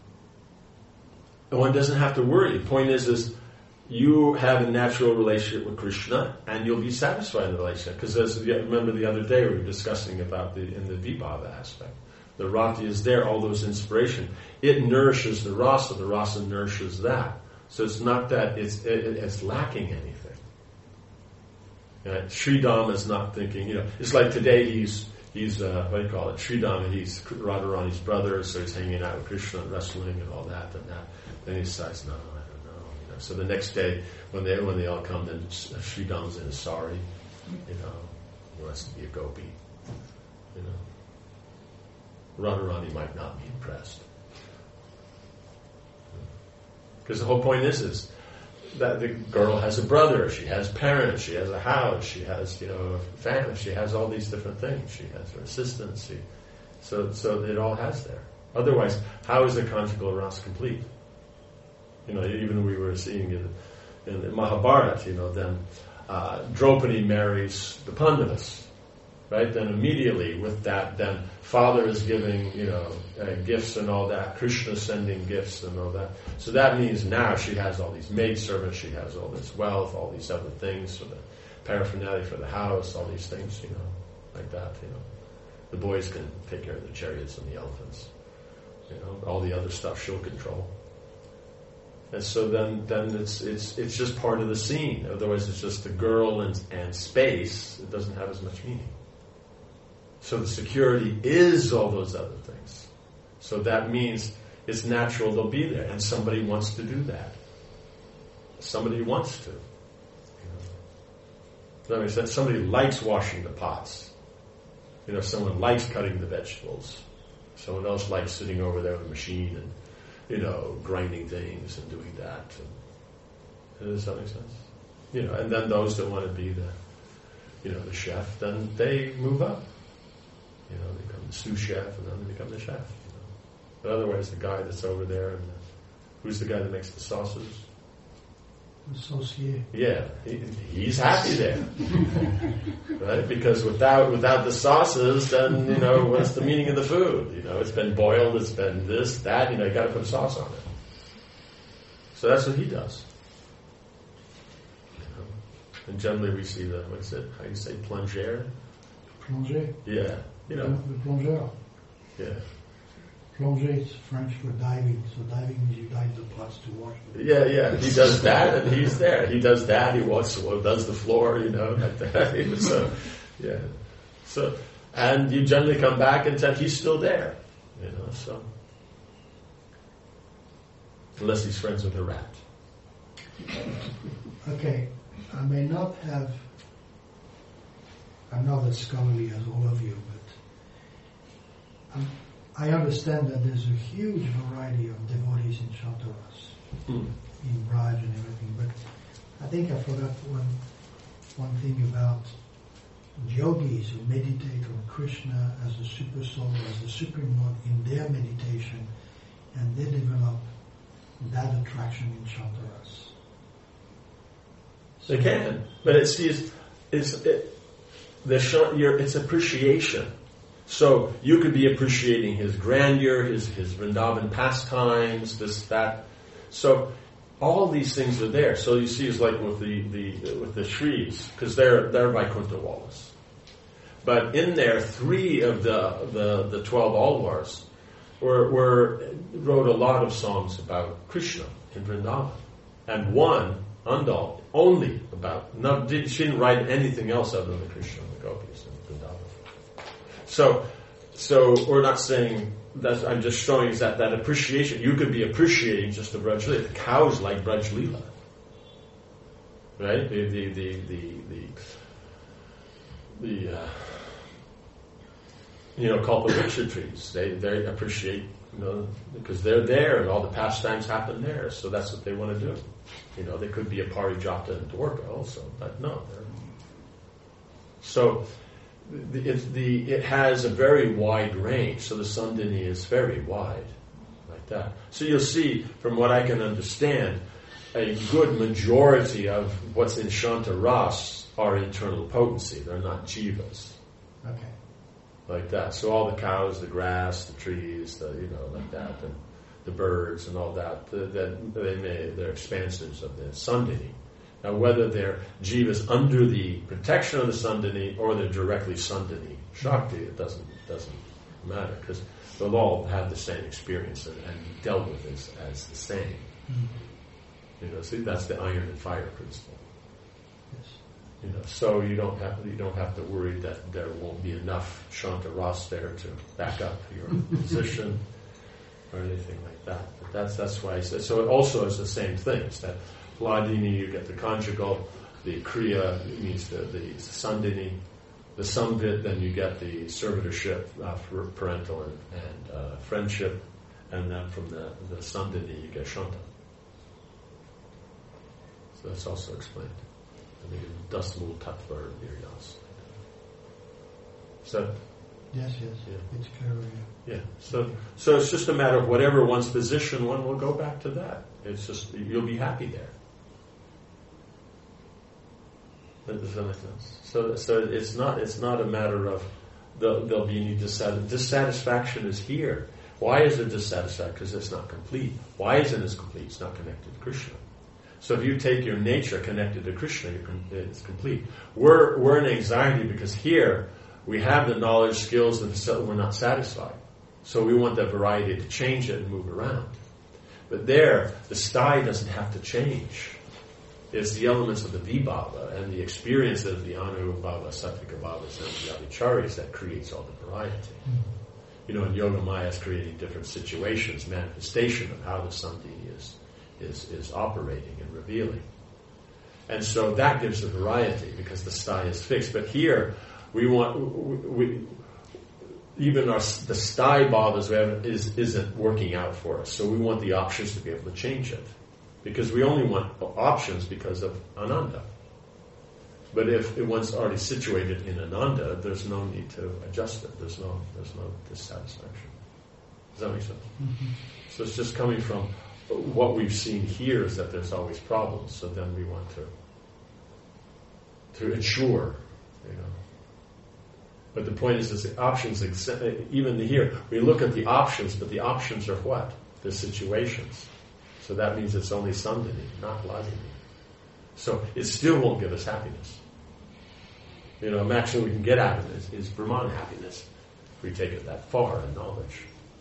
one doesn't have to worry. The point is is you have a natural relationship with Krishna, and you'll be satisfied in the relationship. Because as remember the other day we were discussing about the in the Vibhava aspect, the rati is there, all those inspiration. It nourishes the rasa. The rasa nourishes that. So it's not that it's it, it's lacking anything. Right? Sridham is not thinking. You know, it's like today he's he's uh, what do you call it? Sridham. He's Radharani's brother, so he's hanging out with Krishna and wrestling and all that and that. Then he decides, no, I don't know. You know. So the next day when they when they all come, then Sridham's in sari. You know, he wants to be a gopi. You know, Radharani might not be impressed. Because the whole point is, is that the girl has a brother, she has parents, she has a house, she has, you know, a family, she has all these different things. She has her assistants. She, so, so it all has there. Otherwise, how is the conjugal rasa complete? You know, even we were seeing in, in the Mahabharata, you know, then uh, Draupadi marries the Pandavas. Right? Then immediately with that, then father is giving, you know, uh, gifts and all that. Krishna is sending gifts and all that. So that means now she has all these maidservants, she has all this wealth, all these other things for the paraphernalia for the house, all these things, you know, like that, you know. The boys can take care of the chariots and the elephants. You know, all the other stuff she'll control. And so then, then it's it's it's just part of the scene. Otherwise it's just the girl and, and space. It doesn't have as much meaning. So the security is all those other things. So that means it's natural they'll be there, and somebody wants to do that. Somebody wants to. You know. That makes sense. Somebody likes washing the pots. You know, someone likes cutting the vegetables. Someone else likes sitting over there with a machine and, you know, grinding things and doing that. And, does that make sense? You know, and then those that want to be the, you know, the chef, then they move up. You know, they become the sous chef, and then they become the chef. You know. But otherwise, the guy that's over there, and the, who's the guy that makes the sauces? The saucier. Yeah, he, he's happy there, right? Because without without the sauces, then you know what's the meaning of the food? You know, it's been boiled, it's been this, that. You know, you got to put sauce on it. So that's what he does. You know? And generally, we see the what's it? How do you say plongeur? Plonger. Yeah. You know, the plongeur. Yeah. Plonger is French for diving. So diving means you dive the pots to wash them. Yeah, yeah. He does that, and he's there. He does that. He walks, does the floor. You know, like that. So, yeah. So, and you generally come back and tell he's still there. You know, so unless he's friends with a rat. Okay, I may not have. I'm not as scholarly as all of you, but um, I understand that there's a huge variety of devotees in Shantaras, Mm. in Braj and everything. But I think I forgot one one thing about yogis who meditate on Krishna as the super soul, as the supreme Lord in their meditation, and they develop that attraction in Shantaras. They can, but it's it's, it's it, the your it's appreciation. So you could be appreciating his grandeur, his his Vrindavan pastimes, this that. So all these things are there. So you see, it's like with the, the with the Shris, because they're they're Vaikuntha Walas. But in there, three of the the, the twelve Alvars were were wrote a lot of songs about Krishna in Vrindavan, and one Andal only about. No, did, she didn't write anything else other than the Krishna and the gopis in Vrindavan. So, so we're not saying that. I'm just showing is that that appreciation. You could be appreciating just the Braj Leela. The cows like Braj Leela, right? The the the the the, the uh, you know Kalpavriksha trees. They they appreciate you know because they're there and all the pastimes happen there. So that's what they want to do. You know, they could be a Parijata and Dwarka also, but no. So. The, it, the, it has a very wide range, so the Sandhini is very wide, like that. So you'll see, from what I can understand, a good majority of what's in Shanta Ras are internal potency. They're not jivas. Okay. Like that. So all the cows, the grass, the trees, the, you know, like that, and the birds and all that, the, that they may, they're expansions of the Sandini. Now whether they're jivas under the protection of the Sandini or they're directly Sandini Shakti, it doesn't doesn't matter, because they'll all have the same experience and, and be dealt with as, as the same. Mm-hmm. You know, see, that's the iron and fire principle. Yes. You know, so you don't have you don't have to worry that there won't be enough Shanta Ras there to back up your position or anything like that. But that's that's why I said. So it also is the same thing. It's that Hladini, you get the conjugal, the Kriya means the, the Sandini, the Samvit, then you get the servitorship, uh, for parental and, and uh, friendship, and then from the, the Sandini you get Shanta. So that's also explained. I think it's Dasmul Tattva or Niryas. So Yes, yes. Yeah. It's clear. Yeah. yeah, so so it's just a matter of whatever one's position, one will go back to that. It's just you'll be happy there. Does that make sense? So so it's not it's not a matter of there'll, there'll be any dissatisfaction. Dissatisfaction is here. Why is there dissatisfaction? Because it's not complete. Why isn't it complete? It's not connected to Krishna. So if you take your nature connected to Krishna, it's complete. We're we're in anxiety because here we have the knowledge, skills, and we're not satisfied. So we want that variety to change it and move around. But there, the stai doesn't have to change. It's the elements of the vibhava and the experience of the anubhava, sattvika bhavas, and the avicharis that creates all the variety. Mm-hmm. You know, in Yoga Maya is creating different situations, manifestation of how the sandhi is, is, is operating and revealing. And so that gives the variety because the stai is fixed. But here, we want, we, we even our, the stai bhavas we have is, isn't working out for us. So we want the options to be able to change it. Because we only want options because of Ananda. But if one's already situated in Ananda, there's no need to adjust it. There's no there's no dissatisfaction. Does that make sense? Mm-hmm. So it's just coming from what we've seen here is that there's always problems. So then we want to to ensure, you know. But the point is, is the options, even here, we look at the options, but the options are what? The situations. So that means it's only Sandhini, not Hladini. So it still won't give us happiness. You know, the maximum we can get out of it is, is Brahman happiness, if we take it that far in knowledge.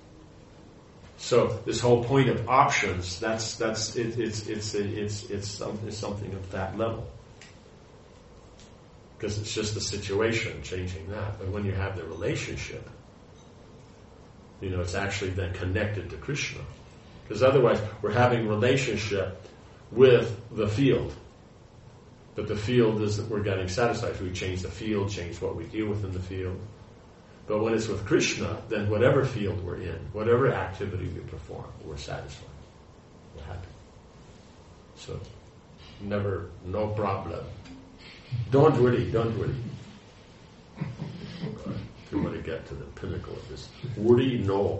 So this whole point of options, that's that's it, it's it's it's it's something, something of that level. Because it's just the situation changing that. But when you have the relationship, you know, it's actually then connected to Krishna. Because otherwise, we're having relationship with the field. But the field is that we're getting satisfied. We change the field, change what we deal with in the field. But when it's with Krishna, then whatever field we're in, whatever activity we perform, we're satisfied. We're happy. So, never, no problem. Don't worry, don't worry. If you want to get to the pinnacle of this, worry, no.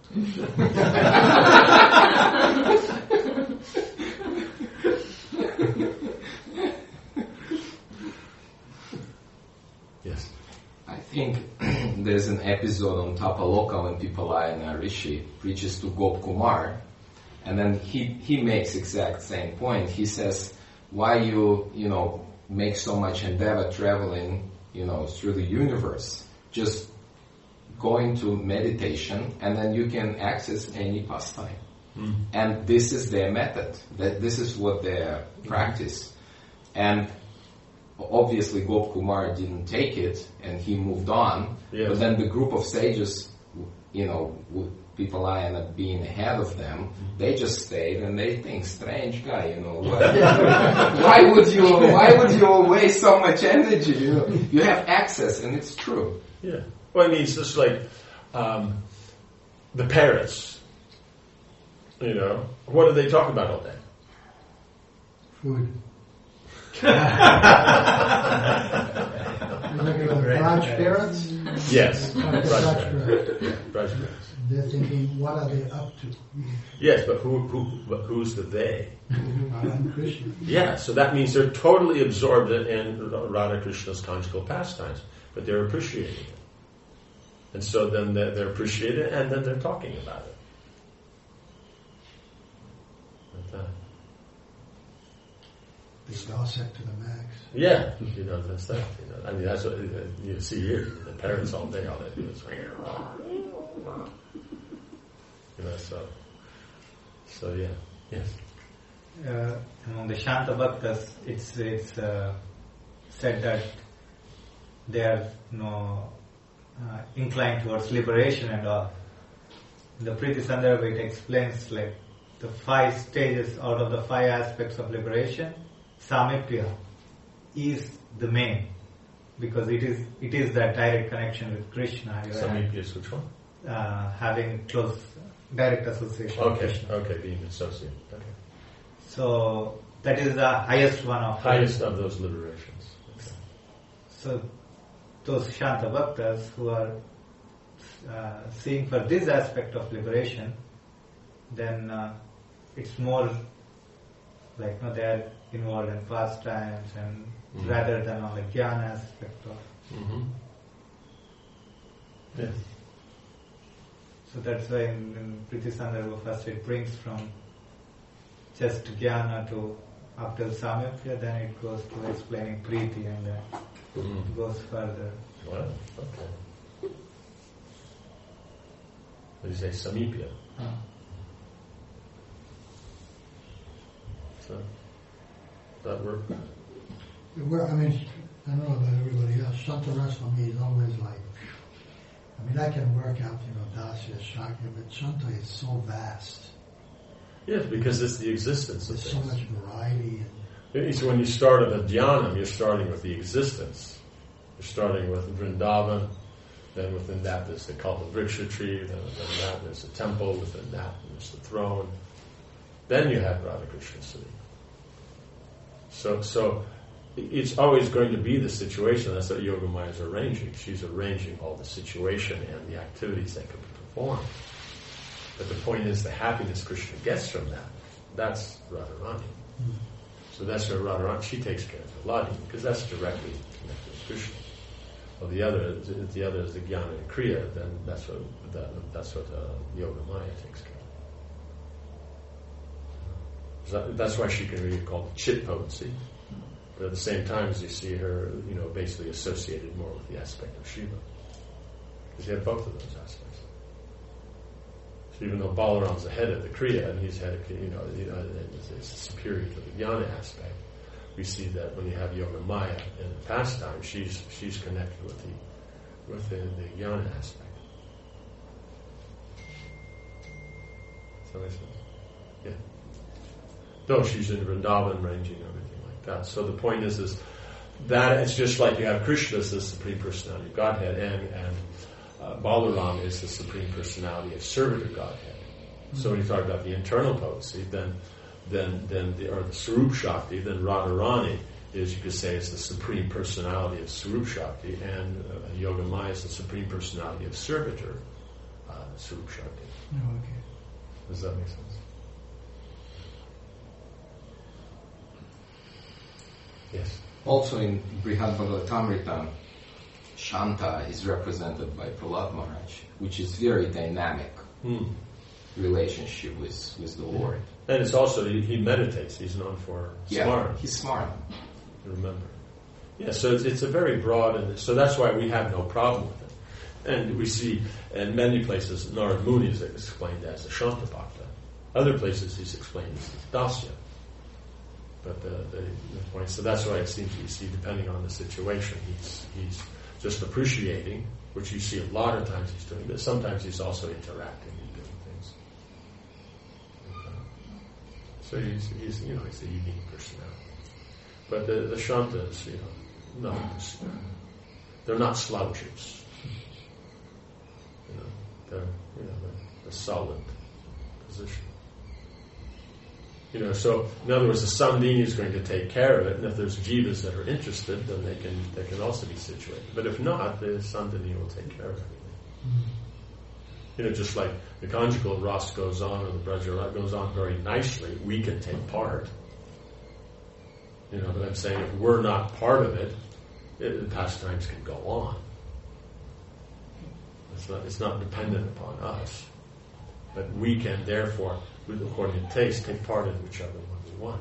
Yes. I think there's an episode on Tapaloka when Pipalayana Rishi preaches to Gop Kumar, and then he he makes exact same point. He says, why you you know make so much endeavor traveling you know through the universe? Just go into meditation, and then you can access any pastime. Mm. And this is their method. That this is what they practice. And obviously, Gop Kumar didn't take it, and he moved on. Yes. But then the group of sages, you know, with Pipalayana being ahead of them, mm-hmm. they just stayed, and they think, strange guy, you know. Why, why would you? Why would you waste so much energy? You know, you have access, and it's true. Yeah. Well, I mean, it's just like um, the parrots. You know, what do they talk about all day? Food. Look at Braj spirits? Yes, Oh, Braj Braj spirits. spirits. Yeah, Braj spirits. They're thinking, what are they up to? Yes, but who, who, but who's the they? Radha Krishna. Yeah, so that means they're totally absorbed in, in Radha Krishna's conjugal pastimes, but they're appreciating it. And so then they're, they're appreciating it, and then they're talking about it. Like that. They gossip to the max. Yeah, you know, that's that. You know, I mean, that's what uh, you see here. The parents all day, all they do is, you know, so, so yeah, yes. Uh, among the Shanta Bhaktas, it's it's uh, said that they are, you know, uh, inclined towards liberation and all. In the Priti Sandarbha, it explains like the five stages out of the five aspects of liberation. Samipya is the main, because it is it is that direct connection with Krishna. Samipya is which one? Uh, having close direct association with Okay, Krishna. okay, being associated. Okay. So that is the highest one of Highest of those liberations. Okay. So those Shanta Bhaktas who are uh, seeing for this aspect of liberation, then uh, it's more like, you know, they are involved in pastimes and Mm. rather than on the jnana aspect of. Mm-hmm. Yes. So that's why in, in Priti Sandarbha first it brings from just jnana to up till samipya, then it goes to explaining priti, and then Mm-hmm. it goes further. Wow, okay. What do you say, samipya? Uh, So, that work? Well, I mean, I don't know about everybody else. Shantaras for me is always like, I mean, I can work out, you know, Dasya, Shakya, but Shanta is so vast. Yes, because it's the existence of There's so things. much variety. And So when you start at a dhyanam, you're starting with the existence. You're starting with Vrindavan, then within that there's the Kalpavriksha tree, then within that there's the temple, within that there's the throne. Then you have Radha Krishna city. So, so it's always going to be the situation. That's what Yogamaya is arranging. She's arranging all the situation and the activities that can be performed. But the point is the happiness Krishna gets from that. That's Radharani. mm, So that's where Radharani, she takes care of the Ladi, because that's directly connected with Krishna. Well, the other, the other is the Jnana and Kriya, then that's what, that, that's what uh, Yogamaya takes care of. So that's why she can be called chit potency. But at the same time, as you see her, you know, basically associated more with the aspect of Shiva. Because you have both of those aspects. So even though Balaram's the head of the Kriya, and he's head of, you know, you know it's, it's superior to the Jnana aspect, we see that when you have Yogamaya in the pastime, she's she's connected with the with the, the Jnana aspect. Does that make sense? Yeah. Though she's in Vrindavan ranging and everything like that. So the point is, is that it's just like you have Krishna as the Supreme Personality of Godhead, and, and uh, Balaram is the Supreme Personality of Servitor Godhead. Mm-hmm. So when you talk about the internal potency, then then then the, or the Sarup Shakti, then Radharani is, you could say, is the Supreme Personality of Sarup Shakti, and uh, Yogamaya is the Supreme Personality of Servitor uh, Sarup Shakti. oh, okay. Does that make sense? Yes. Also in Brihad Bhagavatamrita, Shanta is represented by Prahlad Maharaj, which is very dynamic Hmm. relationship with, with the Lord. And it's also, he, he meditates. He's known for Yeah, smart. he's smart. Remember. Yeah, so it's, it's a very broad, and so that's why we have no problem with it. And we see in many places, Narad Muni is explained as a Shanta Bhakta. Other places he's explained as Dasya. But the, the, the point, so that's why it seems you see, depending on the situation, he's he's just appreciating, which you see a lot of times he's doing, but sometimes he's also interacting and doing things. So he's, he's you know, he's a unique personality. But the, the Shantas, you know, no, they're not slouchers. You know, they're, you know, they're a solid position. You know, so in other words, the Samdini is going to take care of it, and if there's jivas that are interested, then they can they can also be situated. But if not, the Samdini will take care of everything. Mm-hmm. You know, just like the conjugal rasa goes on, or the braja goes on very nicely, we can take part. You know, but I'm saying if we're not part of it, it the pastimes can go on. It's not it's not dependent upon us, but we can therefore, according to taste, take part in whichever one we want.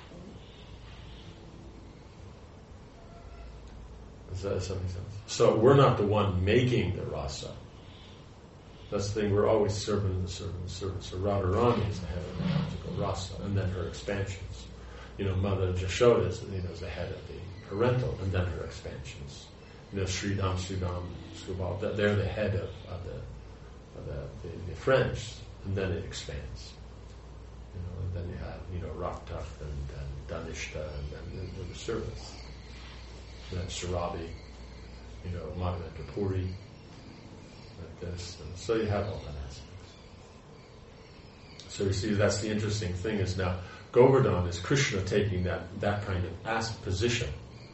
Does that make sense? So we're not the one making the rasa. That's the thing, we're always servant of the servant of the servant. So Radharani is the head of the conjugal rasa, and then her expansions. You know, Mother Jashoda is, you know, is the head of the parental, and then her expansions. You know, Sridham, Sridham, Subal, they're the head of, of the of the, the, the friends, and then it expands. You know, and then you have, you know, Raktak and, and Danishta, and then the, the servants. And then Sharabi, you know, Madhavendra Puri, like this. And so you have all that aspects. So you see, that's the interesting thing is now, Govardhan is Krishna taking that, that kind of as position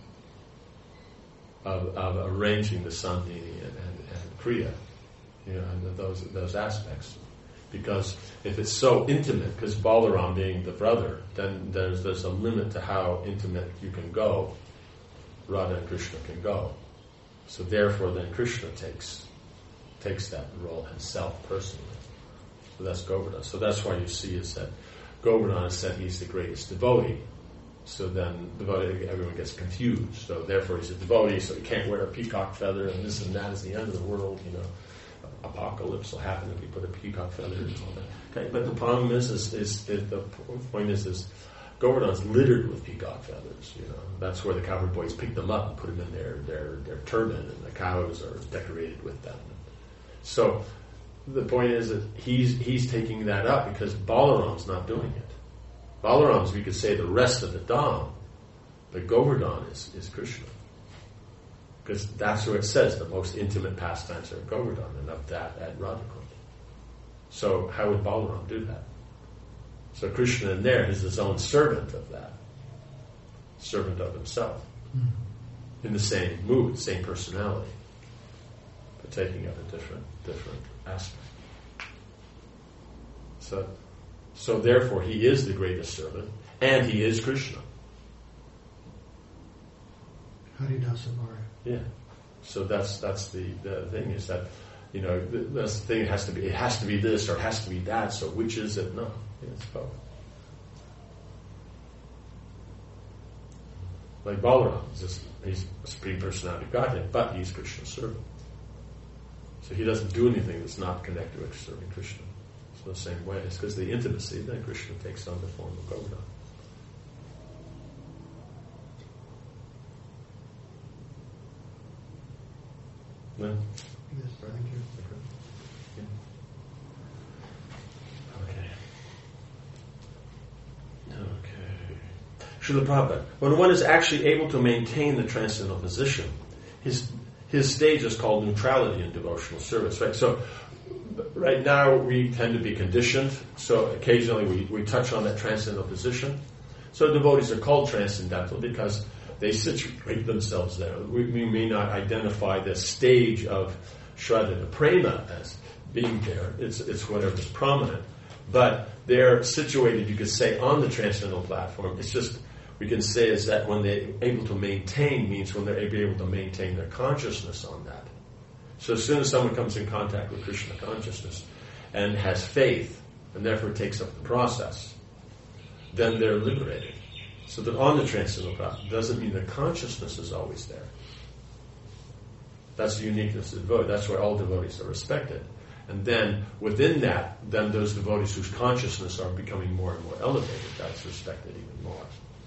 of, of arranging the Sandhini and, and, and Kriya, you know, and those those aspects. Because if it's so intimate, because Balaram being the brother, then there's there's a limit to how intimate you can go, Radha and Krishna can go. So therefore then Krishna takes takes that role himself personally. So that's Govardhan. So that's why you see is that Govardhan has said he's the greatest devotee. So then devotee, everyone gets confused. So therefore he's a devotee, so he can't wear a peacock feather, and this and that is the end of the world, you know. Apocalypse will happen if you put a peacock feather and all that. Okay, but the problem is, is, is, is the point is, is Govardhan's littered with peacock feathers. You know, that's where the cowherd boys pick them up and put them in their their their turban, and the cows are decorated with them. So the point is that he's he's taking that up because Balaram's not doing it. Balaram's, we could say, the rest of the Dham, but Govardhan is, is Krishna. Because that's where it says the most intimate pastimes are Govardhan, and of that at Radhakund. So how would Balaram do that? So Krishna in there is his own servant of that. Servant of himself. Mm-hmm. In the same mood, same personality. But taking up a different different aspect. So so therefore he is the greatest servant, and he is Krishna. Haridasamara. Yeah. So that's that's the, the thing is that, you know, that's the thing, it has to be it has to be this or it has to be that, so which is it? No. It's both. Like Balaram, he's, just, he's a Supreme Personality of Godhead, but he's Krishna's servant. So he doesn't do anything that's not connected with serving Krishna. So the same way, it's because the intimacy, then Krishna takes on the form of Govardhan. No? Yes, thank you. Okay. Okay. Srila Prabhupada, when one is actually able to maintain the transcendental position, his his stage is called neutrality in devotional service, right? So, right now we tend to be conditioned, so occasionally we, we touch on that transcendental position. So devotees are called transcendental because they situate themselves there. We, we may not identify the stage of Shraddha and Prema as being there. It's, it's whatever's prominent. But they're situated, you could say, on the transcendental platform. It's just, we can say is that when they're able to maintain means when they're able to maintain their consciousness on that. So as soon as someone comes in contact with Krishna consciousness and has faith, and therefore takes up the process, then they're liberated. So that on the transcendental platform doesn't mean the consciousness is always there. That's the uniqueness of the devotee. That's why all devotees are respected. And then within that, then those devotees whose consciousness are becoming more and more elevated, that's respected even more.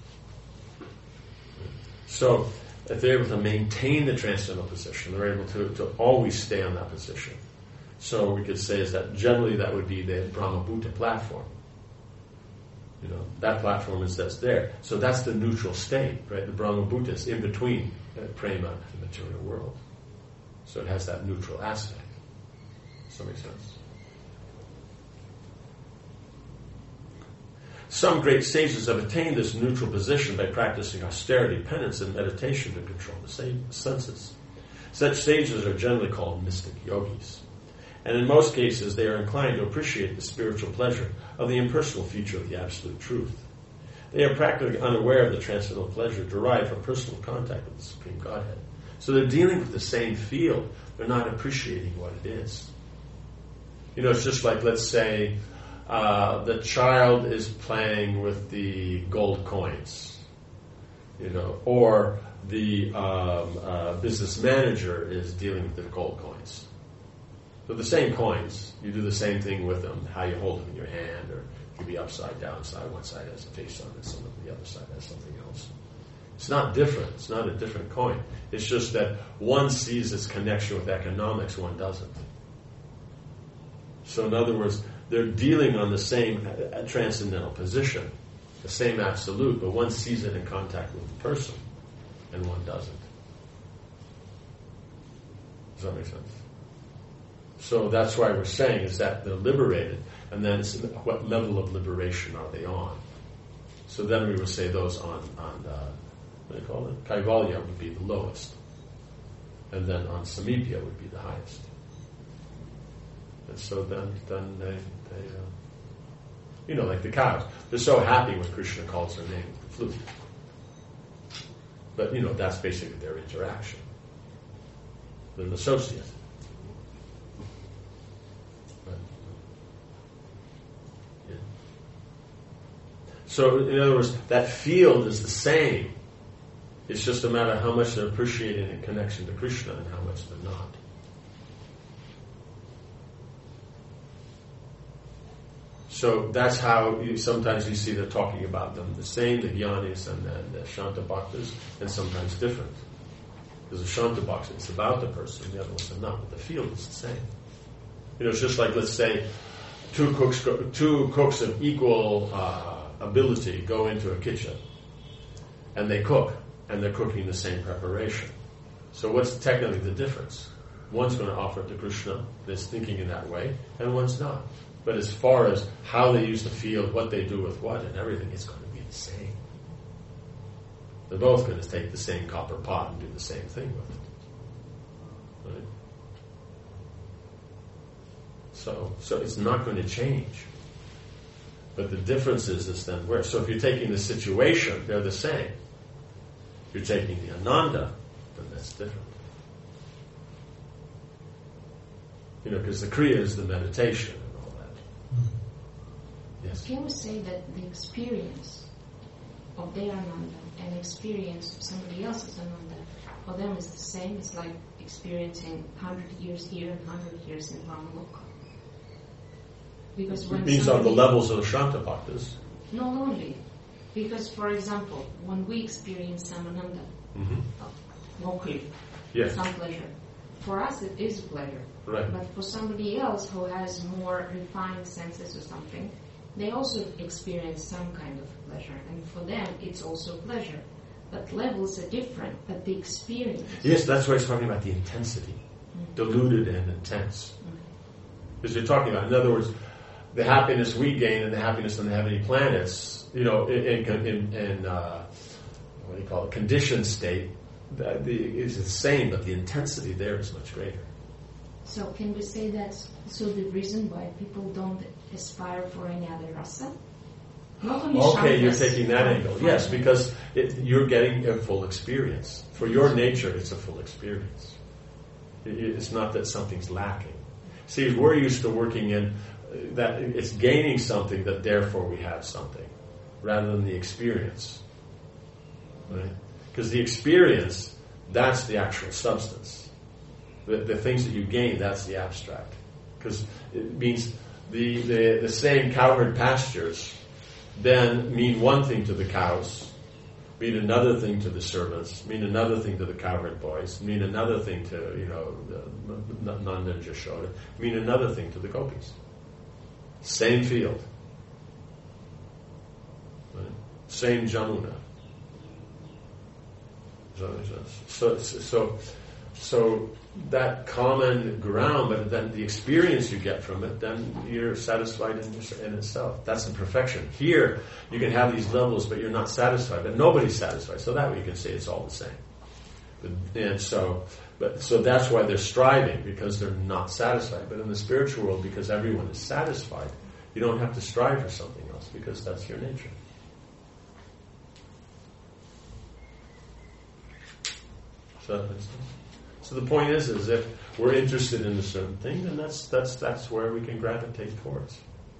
So if they're able to maintain the transcendental position, they're able to, to always stay on that position. So we could say is that generally that would be the Brahmabhuta platform. You know, that platform is that's there. So that's the neutral state, right? The Brahmabhuta is in between uh, prema and the material world. So it has that neutral aspect. Does that make sense? Some great sages have attained this neutral position by practicing austerity, penance, and meditation to control the senses. Such sages are generally called mystic yogis. And in most cases, they are inclined to appreciate the spiritual pleasure of the impersonal feature of the absolute truth. They are practically unaware of the transcendental pleasure derived from personal contact with the Supreme Godhead. So they're dealing with the same field. They're not appreciating what it is. You know, it's just like, let's say, uh, the child is playing with the gold coins, you know, or the um, uh, business manager is dealing with the gold coins. So the same coins, you do the same thing with them, how you hold them in your hand, or it could be upside down, side one side has a face on it, some of the other side has something else. It's not different. It's not a different coin. It's just that one sees its connection with economics, one doesn't. So in other words, they're dealing on the same uh, transcendental position, the same absolute, but one sees it in contact with the person, and one doesn't. Does that make sense? So that's why we're saying is that they're liberated, and then it's what level of liberation are they on? So then we would say those on, on uh, what do you call it? Kaivalya would be the lowest, and then on Samipya would be the highest. And so then, then they, they uh, you know, like the cows, they're so happy when Krishna calls their name with the flute. But, you know, that's basically their interaction. They're an associate. But, yeah. So, in other words, that field is the same. It's just a matter of how much they're appreciating in connection to Krishna and how much they're not. So that's how you, sometimes you see they're talking about them the same, the Jnanis and the, the Shanta Bhaktas, and sometimes different. Because the Shanta Bhakta, it's about the person, the other ones are not, but the field is the same. You know, it's just like, let's say, two cooks go, two cooks of equal uh, ability go into a kitchen, and they cook, and they're cooking the same preparation. So what's technically the difference? One's going to offer it to Krishna, that's thinking in that way, and one's not. But as far as how they use the field, what they do with what, and everything, it's going to be the same. They're both going to take the same copper pot and do the same thing with it. Right? So, so it's not going to change. But the difference is, is then where. So if you're taking the situation, they're the same. If you're taking the Ananda, then that's different. You know, because the Kriya is the meditation. Yes. Can we say that the experience of their Ananda and experience of somebody else's Ananda, for them is the same? It's like experiencing one hundred years here and one hundred years in Brahmaloka. Because when it means on the levels of the Shanta Bhaktas. Not only. Because, for example, when we experience some Ananda, mm-hmm. locally, yes. some pleasure, for us it is a pleasure. Right. But for somebody else who has more refined senses or something, they also experience some kind of pleasure, and for them it's also pleasure. But levels are different, but the experience... Yes, that's why he's talking about the intensity. Mm-hmm. Diluted and intense. Mm-hmm. Because you're talking about, in other words, the happiness we gain and the happiness on the heavenly planets, you know, in, in, in uh, what do you call it, conditioned state, the, the, is the same, but the intensity there is much greater. So can we say that's so the reason why people don't aspire for any other rasa? Not only okay, Shantas, you're taking that angle. Yes, because it, you're getting a full experience. For your nature, it's a full experience. It, it's not that something's lacking. See, we're used to working in that it's gaining something that therefore we have something, rather than the experience. Right? Because the experience, that's the actual substance. The, the things that you gain, that's the abstract. Because it means the, the, the same cowherd pastures then mean one thing to the cows, mean another thing to the servants, mean another thing to the cowherd boys, mean another thing to, you know, the, Nanda and Jashoda, mean another thing to the gopis. Same field. Right? Same Jamuna. So, so, so so that common ground, but then the experience you get from it, then you're satisfied in, in itself. That's the perfection. Here, you can have these levels, but you're not satisfied. But nobody's satisfied. So that way you can say it's all the same. But, and so, but so that's why they're striving, because they're not satisfied. But in the spiritual world, because everyone is satisfied, you don't have to strive for something else, because that's your nature. So that makes sense. So the point is, is if we're interested in a certain thing, then that's that's that's where we can gravitate towards.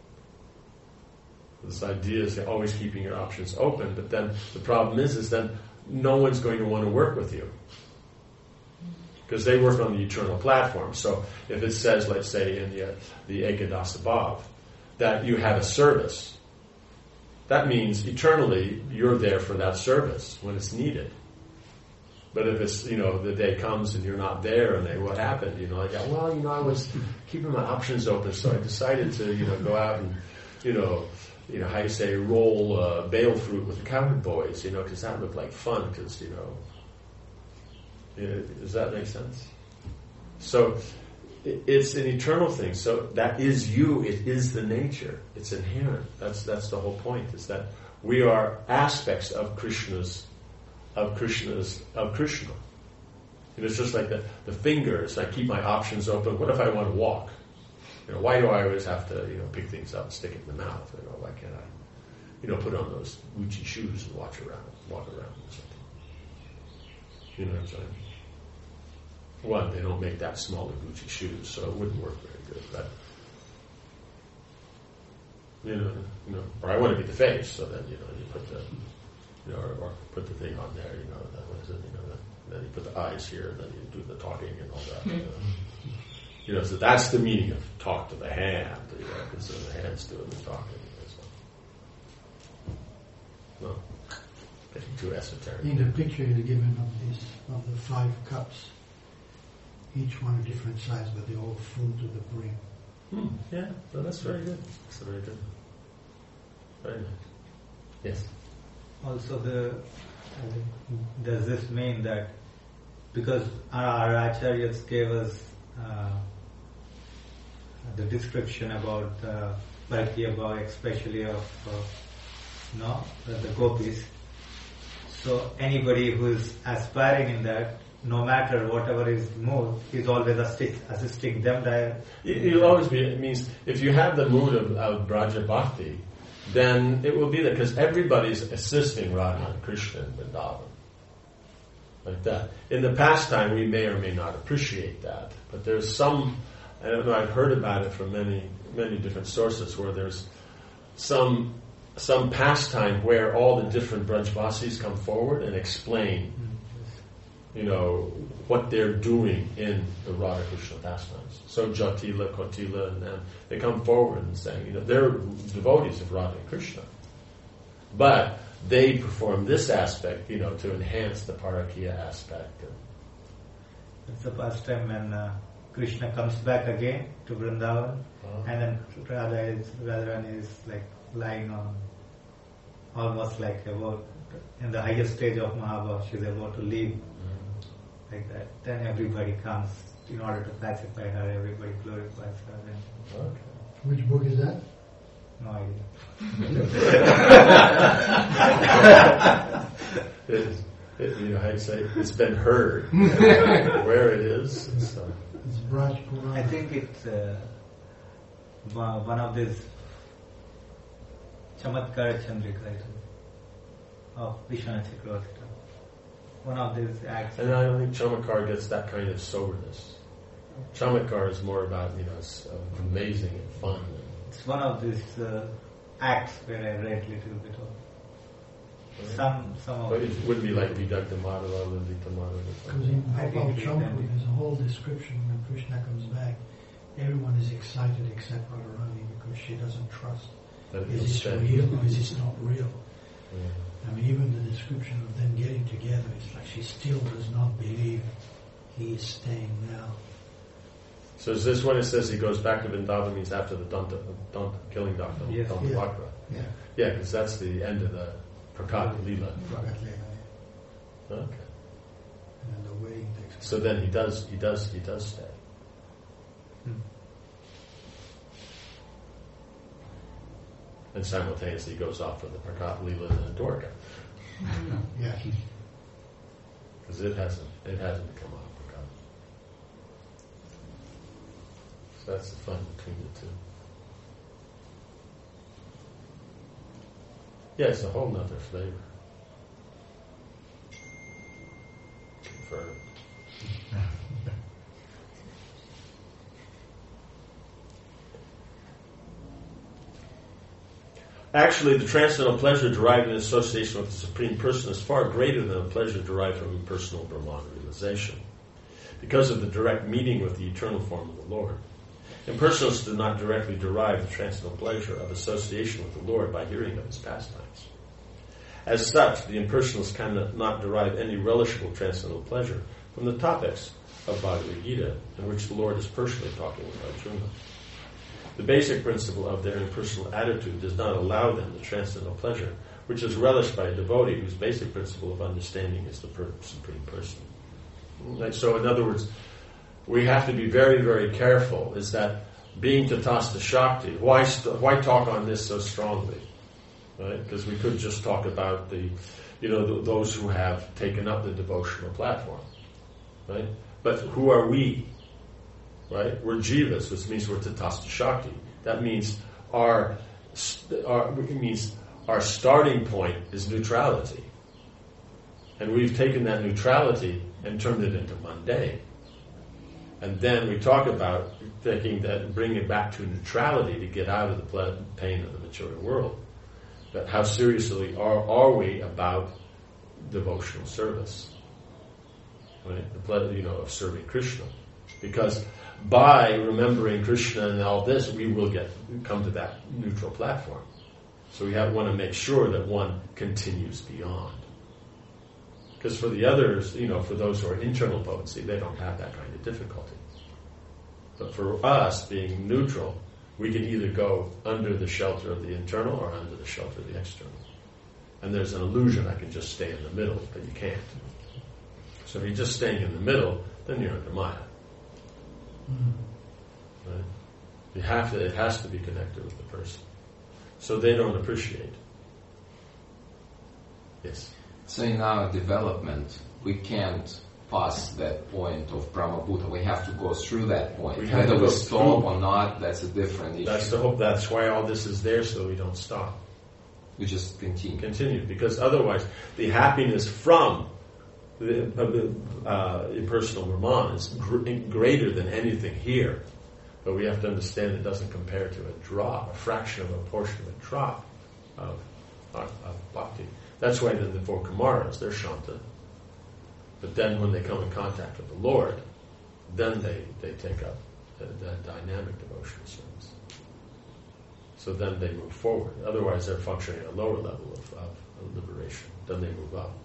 This idea is always keeping your options open, but then the problem is, is then no one's going to want to work with you, because they work on the eternal platform. So if it says, let's say in the the Ekadasa Bhav, that you have a service, that means eternally you're there for that service when it's needed. But if it's, you know, the day comes and you're not there, and they, what happened? You know, like, well, you know, I was keeping my options open, so I decided to, you know, go out and, you know, you know, how you say, roll uh, bale fruit with the cowherd boys, you know, because that looked like fun, because, you know, you know, does that make sense? So it, it's an eternal thing. So that is you. It is the nature. It's inherent. That's that's the whole point. Is that we are aspects of Krishna's. Of Krishna's, of Krishna. And it's just like the, the fingers. I keep my options open. What if I want to walk? You know, why do I always have to, you know, pick things up and stick it in the mouth? You know, why can't I, you know, put on those Gucci shoes and watch around, walk around or something? You know what I'm saying? One, they don't make that small of Gucci shoes, so it wouldn't work very good. But you know, you know, or I want to be the face, so then you know, you put the. You know, or, or put the thing on there, you know, that, what is it, you know, that, then you put the eyes here, and then you do the talking and all that. You know, you know, so that's the meaning of talk to the hand, you know, because then the hand's doing the talking. So. No, getting too esoteric. In the picture you're given of this, of the five cups, each one a different size, but they're all full to the brim. Hmm. Yeah, well, that's very good. That's very good. Very nice. Yes. Also, the does this mean that because our, our acharyas gave us uh, the description about uh, Bhakti Bhava, especially of uh, no the, the gopis, so anybody who is aspiring in that, no matter whatever is moved, is always assist, assisting them there. You'll always be. It means if you have the mood of, of Braja Bhakti, then it will be there, because everybody's assisting Radha and Krishna in Vrindavan. Like that. In the pastime, we may or may not appreciate that, but there's some, I don't know, I've heard about it from many, many different sources, where there's some some pastime where all the different Brajvasis come forward and explain, you know, what they're doing in the Radha Krishna pastimes. So Jatila, Kotila, and them, they come forward and say, you know, they're devotees of Radha and Krishna. But they perform this aspect, you know, to enhance the Parakiya aspect. It's the pastime when uh, Krishna comes back again to Vrindavan, uh-huh. and then Radha is, Radharani is like lying on, almost like about, in the highest stage of Mahabharata, she's about to leave. Like that. Then everybody comes in order to pacify her, everybody glorifies her. And Okay. Which book is that? no idea. it, it, you know how you say, it's been heard. Where it is. It's, uh, It's Braj Purana. I think it's uh, one of these Chamatkar Chandrika of Vishwanath Chakravarti. One of these acts. and I don't think Chamakar gets that kind of soberness. Chamakar is more about, you know, it's uh, amazing and fun. It's one of these uh, acts where I read a little bit of. Some, some of But it wouldn't be like Vidagdha Madhava, Lalita Madhava. Because in I Bhagavad think Champu, it- there's a whole description when Krishna comes back. Everyone is excited except Radharani because she doesn't trust. That it Is feels this steady. real or is this not real? Yeah. I mean, even the description of them getting together, it's like she still does not believe he is staying now. So is this when it says he goes back to Vrindavan, means after the Danta, Danta killing Danta, Yes. Danta Yeah. Vakra? Yeah. Yeah, because that's the end of the Prakat Leela. Bhagat Lila, yeah. Okay. And then the wedding takes So then he does, he does, he does stay. Hmm. And simultaneously he goes off for the Prakat Leela and Dwarka. Yeah. Because it hasn't, it hasn't come off Prakat. So that's the fun between the two. Yeah, it's a whole nother flavor. Confirmed. Actually, the transcendental pleasure derived in association with the Supreme Person is far greater than the pleasure derived from impersonal Brahman realization, because of the direct meeting with the eternal form of the Lord. Impersonalists do not directly derive the transcendental pleasure of association with the Lord by hearing of his pastimes. As such, the impersonalists cannot derive any relishable transcendental pleasure from the topics of Bhagavad Gita, in which the Lord is personally talking with Arjuna. The basic principle of their impersonal attitude does not allow them the transcendental pleasure, which is relished by a devotee whose basic principle of understanding is the per- Supreme Person. And so, in other words, we have to be very, very careful, is that being Tatastha Shakti, why, st- why talk on this so strongly? Right? Because we could just talk about the, you know, th- those who have taken up the devotional platform. Right? But who are we? Right? We're jivas, which means we're Tatastha Shakti. That means our, our it means our starting point is neutrality. And we've taken that neutrality and turned it into mundane. And then we talk about taking that, bringing it back to neutrality to get out of the ple- pain of the material world. But how seriously are, are we about devotional service? Right? The pleasure, you know, of serving Krishna. Because by remembering Krishna and all this, we will get come to that neutral platform. So we have, want to make sure that one continues beyond. Because for the others, you know, for those who are internal potency, they don't have that kind of difficulty. But for us, being neutral, we can either go under the shelter of the internal or under the shelter of the external. And there's an illusion I can just stay in the middle, but you can't. So if you're just staying in the middle, then you're under Maya. Right? You have to, it has to be connected with the person. So they don't appreciate. Yes. So in our development, we can't pass that point of Brahmabhuta. We have to go through that point. We have Whether to we go stop through. or not, that's a different issue. That's the hope. That's why all this is there, so we don't stop. We just continue. Continue, because otherwise, the happiness from the uh, impersonal Brahman is gr- greater than anything here. But we have to understand it doesn't compare to a drop, a fraction of a portion of a drop of, of, of bhakti. That's why then the four Kumaras, they're Shanta. But then when they come in contact with the Lord, then they, they take up the, the dynamic devotional service. So then they move forward. Otherwise they're functioning at a lower level of, of, of liberation. Then they move up.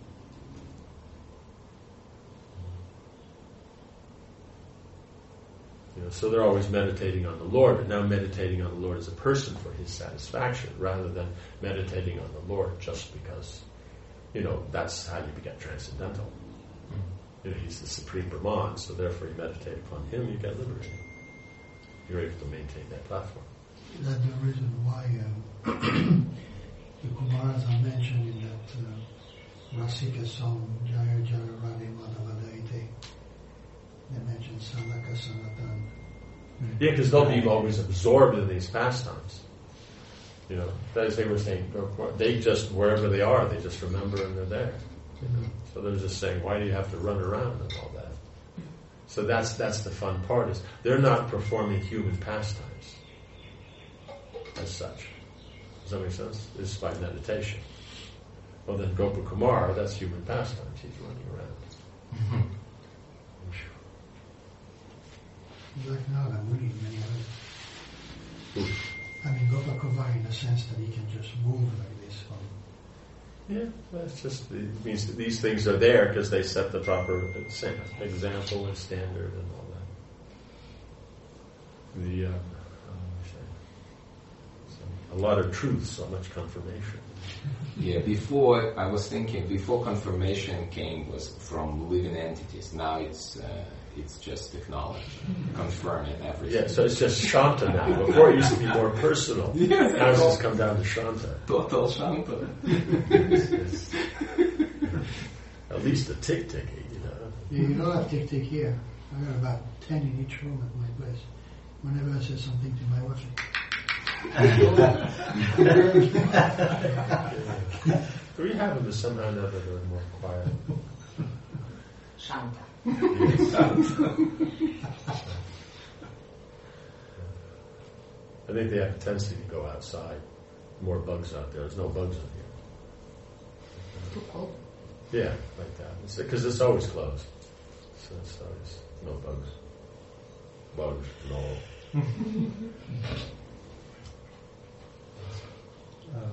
You know, so they're always meditating on the Lord, but now meditating on the Lord as a person for his satisfaction, rather than meditating on the Lord just because, you know, that's how you get transcendental. Mm-hmm. You know, he's the Supreme Brahman, so therefore you meditate upon him, you get liberated. You're able to maintain that platform. That's the reason why um, the Kumaras are mentioned in that uh, Rasika song, Jaya Jaya Radhe Madhava Daite. They mentioned Sanaka Sanatan. Yeah, because they'll be always absorbed in these pastimes. You know, as they were saying, they just, wherever they are, they just remember and they're there. You know? So they're just saying, why do you have to run around and all that? So that's that's the fun part, is they're not performing human pastimes as such. Does that make sense? It's by meditation. Well then Gopakumar, that's human pastimes. He's running around. Mm-hmm. Like Nala Muni, many others. I mean, Gopakumar in the sense that he can just move like this. From Yeah, that's just, it means that these things are there because they set the proper example and standard and all that. The, um, um, so. a lot of truth, so much confirmation. Yeah, before, I was thinking, before confirmation came was from living entities. Now it's uh, it's just acknowledge, confirming everything. Yeah, so it's just Shanta now. Before it used to be more personal. Yes, now it's just come down to Shanta. Total Shanta. It's- at least a tick-tick, you know. You, you don't have tick tick here. I got about ten in each room at my place. Whenever I say something to my wife, We have them, but somehow or another they're more quiet. Shanta. I think they have a tendency to go outside. More bugs out there. There's no bugs in here. Too cold. Yeah, like that. Because it's, it's always closed. So it's always no bugs. Bugs, no. Uh,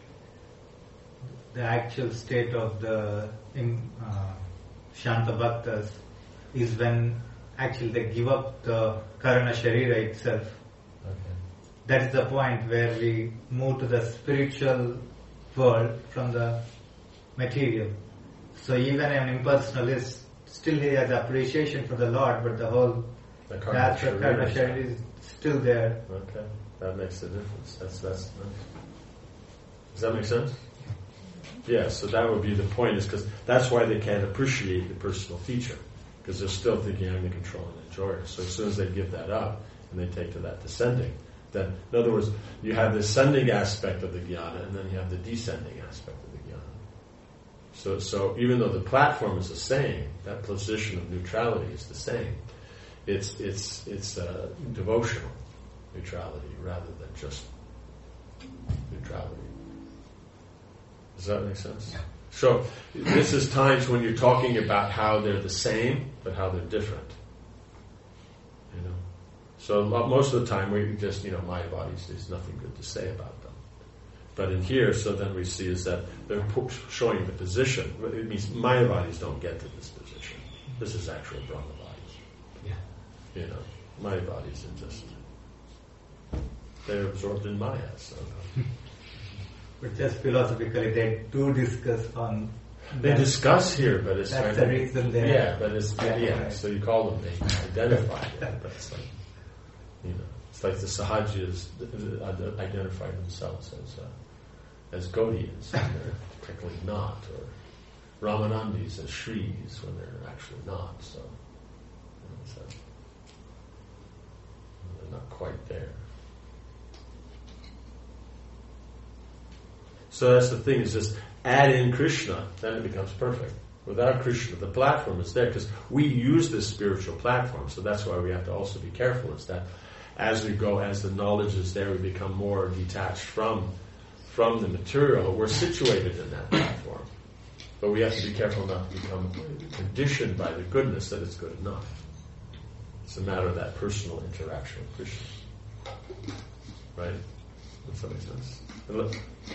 the actual state of the in, uh, Shanta Bhaktas is when actually they give up the Karana Sharira itself. Okay. That is the point where we move to the spiritual world from the material. So even an impersonalist still he has appreciation for the Lord, but the whole The path of Karana Sharira is still there. Okay, that makes a difference. That's that's nice. Does that make sense? Yeah, so that would be the point, is because that's why they can't appreciate the personal feature, because they're still thinking I'm the control and enjoyer. So as soon as they give that up and they take to that descending, then in other words, you have the ascending aspect of the jnana and then you have the descending aspect of the jnana. So so even though the platform is the same, that position of neutrality is the same. It's it's it's uh, devotional neutrality rather than just neutrality. Does that make sense? Yeah. So this is times when you're talking about how they're the same, but how they're different. You know. So most of the time we just, you know, Maya bodies, there's nothing good to say about them. But in here, so then we see is that they're showing the position. It means Maya bodies don't get to this position. This is actual Brahma bodies. Yeah. You know, Maya bodies are just, they're absorbed in Maya. So But just philosophically, they do discuss on. they that. discuss here, but it's That's kind the of, reason they. yeah, but it's yeah. Yeah. So you call them, they identify it, but it's like, you know, it's like the Sahajas identify themselves as uh, as Gaudiyas, and they're technically not, or Ramanandis as Shris when they're actually not. So, you know, so they're not quite there. So that's the thing, is just add in Krishna, then it becomes perfect. Without Krishna, the platform is there, because we use this spiritual platform, so that's why we have to also be careful, is that as we go, as the knowledge is there, we become more detached from from the material. We're situated in that platform. But we have to be careful not to become conditioned by the goodness that it's good enough. It's a matter of that personal interaction with Krishna. Right? Does that make sense? And look,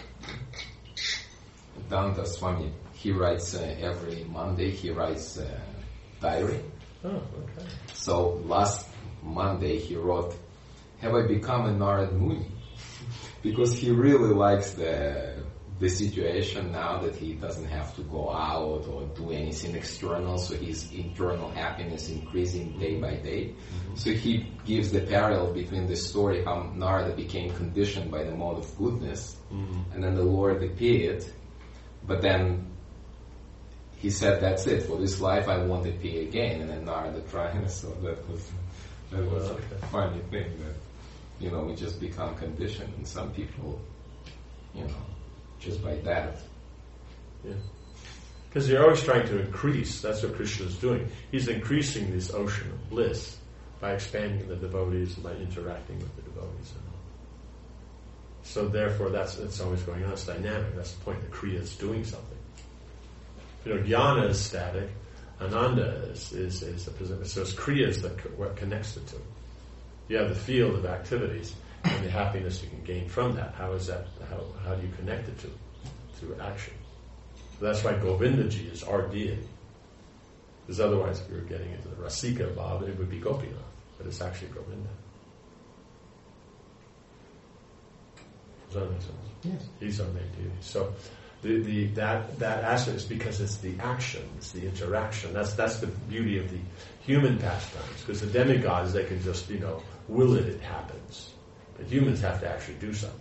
Danta Swami, he writes uh, every Monday, he writes uh, diary. oh, okay. So last Monday he wrote, have I become a Narad Muni? Because he really likes the the situation now that he doesn't have to go out or do anything external, so his internal happiness increasing day by day. Mm-hmm. So he gives the parallel between the story how Narada became conditioned by the mode of goodness, mm-hmm. and then the Lord appeared, but then he said, that's it, for this life I won't appear again, and then Narada tried, so that was, that was okay. a funny thing, that, you know, we just become conditioned, and some people, you know, just by that. Yeah. Because you're always trying to increase. That's what Krishna is doing. He's increasing this ocean of bliss by expanding the devotees and by interacting with the devotees. And all. So therefore, that's it's always going on. It's dynamic. That's the point. The Kriya is doing something. You know, Jnana is static. Ananda is is, is a position. So it's Kriya is the, what connects the two. You have the field of activities and the happiness you can gain from that. How is that? How how do you connect it to? Through action. So that's why Govindaji is our deity. Because otherwise, if we were getting into the Rasika Bhava, it would be Gopinath. But it's actually Govinda. Does Does that make sense? Yes. He's our main deity. So the, the that that aspect is because it's the action, it's the interaction. That's that's the beauty of the human pastimes. Because the demigods, they can just, you know, will it, it happens. But humans have to actually do something.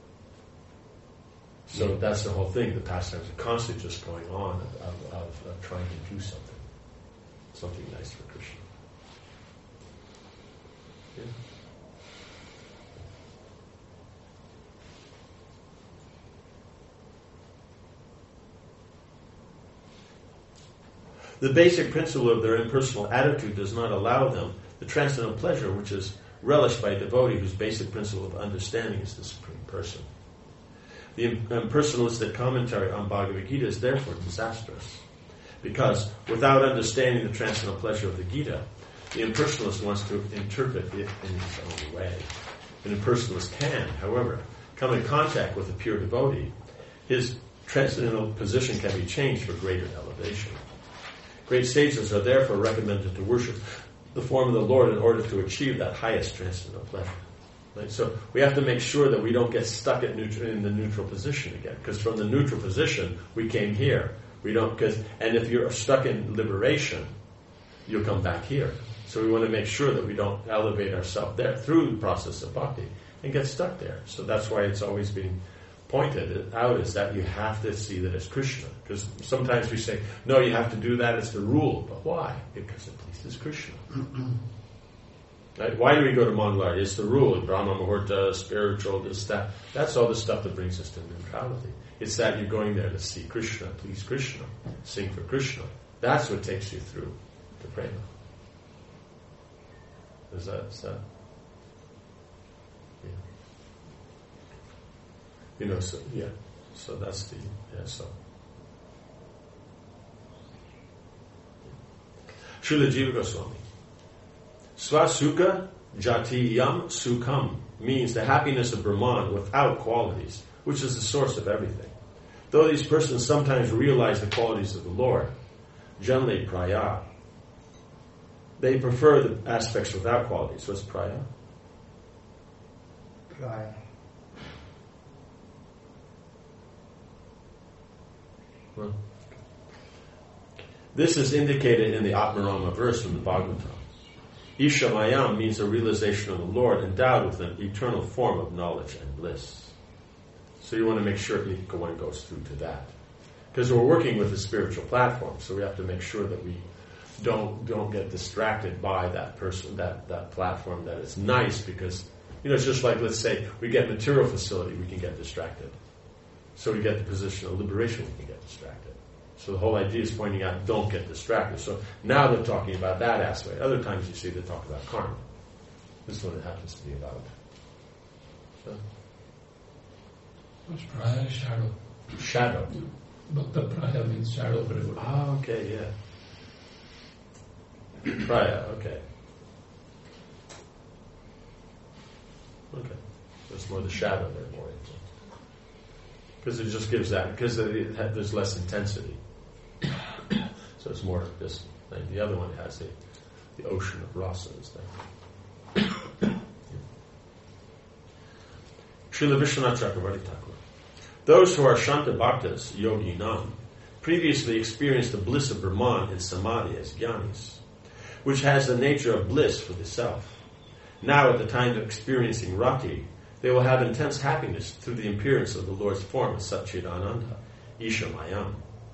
So that's the whole thing. The pastimes are constantly just going on of, of, of, of trying to do something. Something nice for Krishna. Yeah. The basic principle of their impersonal attitude does not allow them the transcendental pleasure which is relished by a devotee whose basic principle of understanding is the Supreme Person. The impersonalistic commentary on Bhagavad Gita is therefore disastrous, because without understanding the transcendental pleasure of the Gita, the impersonalist wants to interpret it in his own way. An impersonalist can, however, come in contact with a pure devotee. His transcendental position can be changed for greater elevation. Great sages are therefore recommended to worship the form of the Lord in order to achieve that highest transcendental pleasure. Right? So we have to make sure that we don't get stuck at neutral, in the neutral position again, because from the neutral position we came here. We don't, cause, and if you're stuck in liberation, you'll come back here. So we want to make sure that we don't elevate ourselves there through the process of bhakti and get stuck there. So that's why it's always being pointed out, is that you have to see that as Krishna. Because sometimes we say, no, you have to do that, it's the rule. But why? Because it pleases Krishna. Right? Why do we go to Mangala? It's the rule. Brahma Muhurta, spiritual, this, that. That's all the stuff that brings us to neutrality. It's that you're going there to see Krishna, please Krishna, sing for Krishna. That's what takes you through to prema. Is that, is that? Yeah. You know, so, yeah. So that's the, yeah, so. Srila Jiva Goswami. Swasukha jatiyam sukham means the happiness of Brahman without qualities, which is the source of everything. Though these persons sometimes realize the qualities of the Lord, generally praya, they prefer the aspects without qualities. What's praya? Praya. Well, this is indicated in the Atmarama verse from the Bhagavatam. Ishamayam means a realization of the Lord endowed with an eternal form of knowledge and bliss. So you want to make sure one goes through to that. Because we're working with a spiritual platform, so we have to make sure that we don't don't get distracted by that person, that, that platform that is nice, because, you know, it's just like, let's say, we get material facility, we can get distracted. So we get the position of liberation, we can get distracted. So the whole idea is pointing out, don't get distracted. So now they're talking about that aspect. Other times you see they talk about karma. This is what it happens to be about. So. What's praya? Shadow. Shadow. Bhakta praya means shadow for everybody. Ah, okay, yeah. Praya, okay. Okay. That's more the shadow there, more. Because it just gives that, because there's less intensity. So it's more this thing. The other one has the, the ocean of rasas there. Srila Vishwanath Chakravarti Thakur. Those who are Shanta Bhaktas, Yogi Nam, previously experienced the bliss of Brahman in Samadhi as Jnanis, which has the nature of bliss for the self. Now at the time of experiencing Rati, they will have intense happiness through the appearance of the Lord's form as Satchidananda, Ishamayam.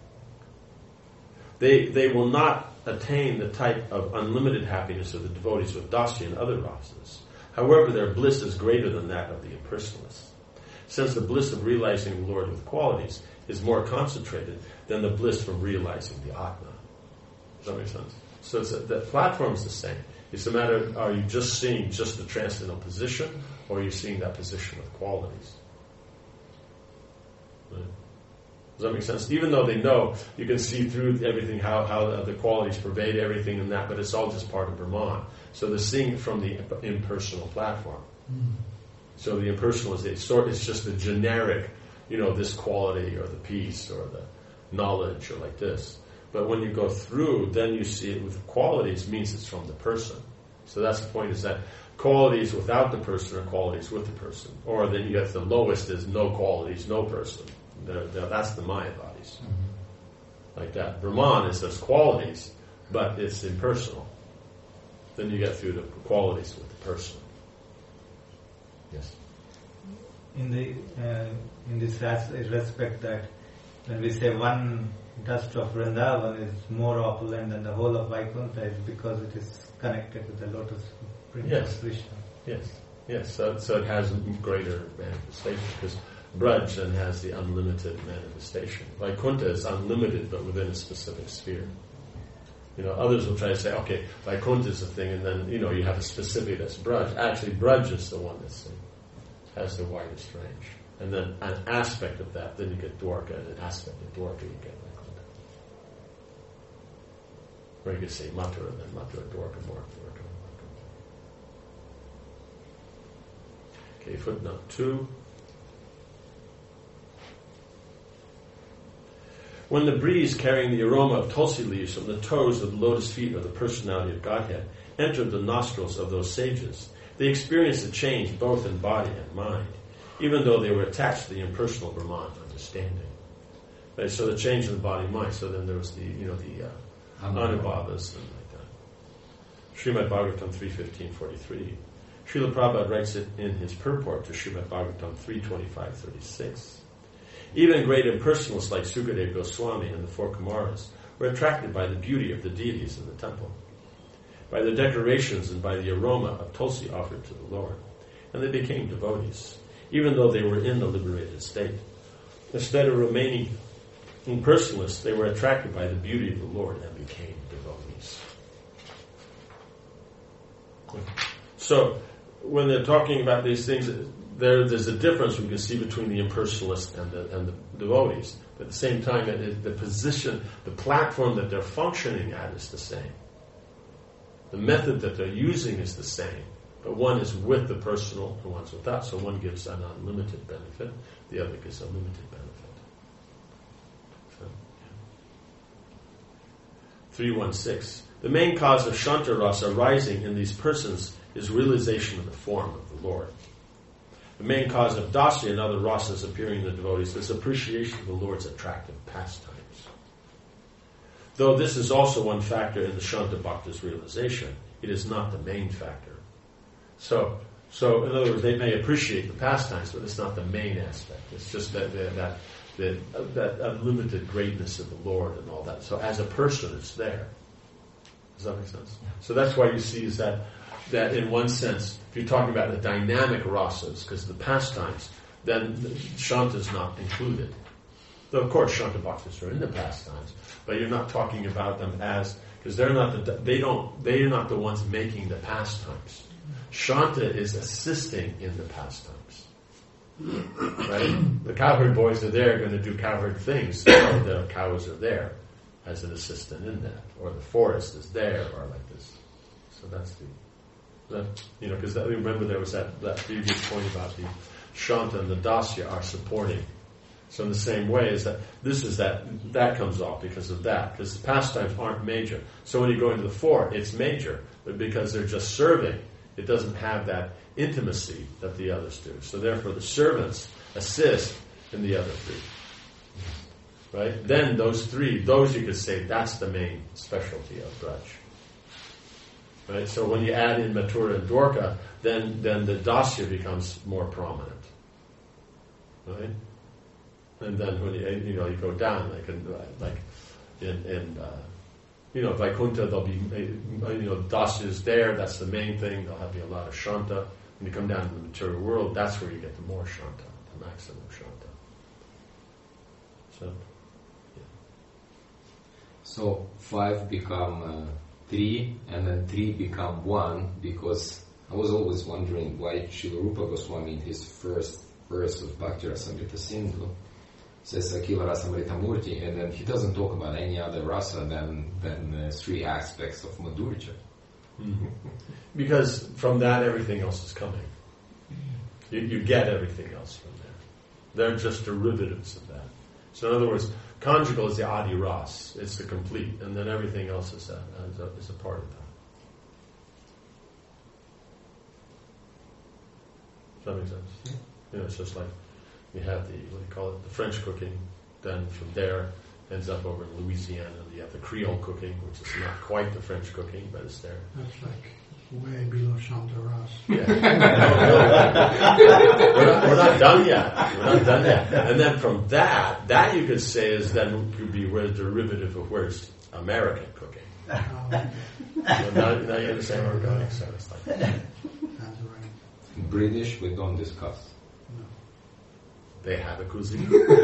They, they will not attain the type of unlimited happiness of the devotees with Dasya and other rasas. However, their bliss is greater than that of the impersonalists, since the bliss of realizing the Lord with qualities is more concentrated than the bliss from realizing the Atma. Does that make sense? So it's a, the platform is the same. It's a matter of, are you just seeing just the transcendental position, or are you seeing that position with qualities? Right? Does that make sense? Even though they know, you can see through everything how, how the qualities pervade everything and that, but it's all just part of Brahman. So they're seeing it from the impersonal platform. Mm. So the impersonal is it's sort it's just the generic, you know, this quality or the peace or the knowledge or like this. But when you go through, then you see it with qualities, means it's from the person. So that's the point, is that qualities without the person or qualities with the person. Or then you get the lowest is no qualities, no person. They're, they're, that's the Maya bodies. Mm-hmm. Like that. Brahman is those qualities, but it's impersonal. Then you get through the qualities with the person. Yes? In the uh, in this respect, that when we say one dust of Vrindavan is more opulent than the whole of Vaikuntha, is because it is connected with the lotus print yes. of Krishna. Yes, yes. So, so it has greater manifestation because Braj then has the unlimited manifestation. Vaikuntha is unlimited, but within a specific sphere. You know, others will try to say, okay, Vaikuntha is a thing, and then you know you have a specific that's Braj. Actually, Braj is the one that's has the widest range, and then an aspect of that, then you get Dwarka, and an aspect of Dwarka you get Vaikuntha. Or you could say Mathura, and then Mathura, Dwarka, more Dwarka. Okay, footnote two. When the breeze carrying the aroma of tulsi leaves from the toes of the lotus feet of the personality of Godhead entered the nostrils of those sages, they experienced a change both in body and mind, even though they were attached to the impersonal Brahman understanding. Right, so the change in the body and mind. So then there was the, you know, the uh, Anubhavas and like that. Srimad Bhagavatam three fifteen forty-three. Srila Prabhupada writes it in his purport to Srimad Bhagavatam three twenty-five thirty-six. Even great impersonalists like Sukadeva Goswami and the four Kumaras were attracted by the beauty of the deities in the temple, by the decorations and by the aroma of tulsi offered to the Lord, and they became devotees, even though they were in the liberated state. Instead of remaining impersonalists, they were attracted by the beauty of the Lord and became devotees. So, when they're talking about these things, there, there's a difference we can see between the impersonalists and the, and the devotees. But at the same time, it, the position, the platform that they're functioning at is the same. The method that they're using is the same. But one is with the personal and one's without. So one gives an unlimited benefit, the other gives a limited benefit. So, yeah. three one six. The main cause of Shanta Rasa arising in these persons is realization of the form of the Lord. The main cause of Dasya and other rasas appearing in the devotees is appreciation of the Lord's attractive pastimes. Though this is also one factor in the Shanta Bhakta's realization, it is not the main factor. So, so in other words, they may appreciate the pastimes, but it's not the main aspect. It's just that that that, that, that unlimited greatness of the Lord and all that. So as a person, it's there. Does that make sense? So that's why you see is that that in one sense, if you're talking about the dynamic rasas, because the pastimes, then Shanta is not included. Though of course Shanta Bhaktas are in the pastimes, but you're not talking about them as, because they're not the, they don't, they are not the ones making the pastimes. Shanta is assisting in the pastimes. Right? The cowherd boys are there going to do cowherd things, so the cows are there as an assistant in that. Or the forest is there, or like this. So that's the, that, you know, because remember there was that, that previous point about the Shanta and the Dasya are supporting. So in the same way as that, this is that, that comes off because of that, because the pastimes aren't major. So when you go into the four, it's major, but because they're just serving, it doesn't have that intimacy that the others do. So therefore the servants assist in the other three. Right? Then those three, those you could say, that's the main specialty of Braj. Right? So when you add in Mathura and Dwarka, then, then the Dasya becomes more prominent. Right? And then when you, you know, you go down, like in, like in, in uh, you know, Vaikuntha, there'll be, you know, Dasya is there, that's the main thing, there'll have be a lot of Shanta. When you come down to the material world, that's where you get the more Shanta, the maximum Shanta. So, yeah. So five become uh, three, and then three become one, because I was always wondering why Srila Rupa Goswami in his first verse of Bhakti Rasamrita Sindhu says Akila Rasamrita Murti, and then he doesn't talk about any other rasa than than uh, three aspects of Madhurya. Mm-hmm. Because from that everything else is coming. You, you get everything else from there. They're just derivatives of that. So in other words, conjugal is the adi ras, it's the complete, and then everything else is a, is a, is a part of that make sense? Yeah. You know, it's just like you have the, what do you call it, the French cooking, then from there ends up over in Louisiana. You have the Creole cooking, which is not quite the French cooking, but it's there. That's like way below Chantaras. Yeah. we're, not, we're not done yet. We're not done yet. And then from that, that you could say is then could be where the derivative of where's American cooking. Um, So now, now you understand where we're going. So it's like, that's right. British, we don't discuss. No. they have a cuisine.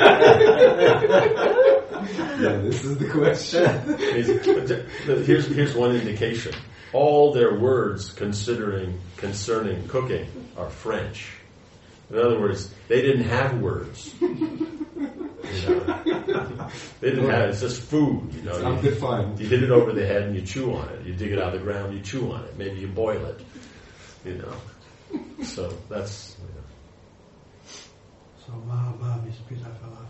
Yeah, this is the question. here's here's one indication. All their words considering concerning cooking are French. In other words, they didn't have words. You know, they didn't have. It's just food. You know, It's you, undefined. you hit it over the head and you chew on it. You dig it out of the ground, you chew on it. Maybe you boil it. You know, so that's. You know. So Mahabab is pita falafel.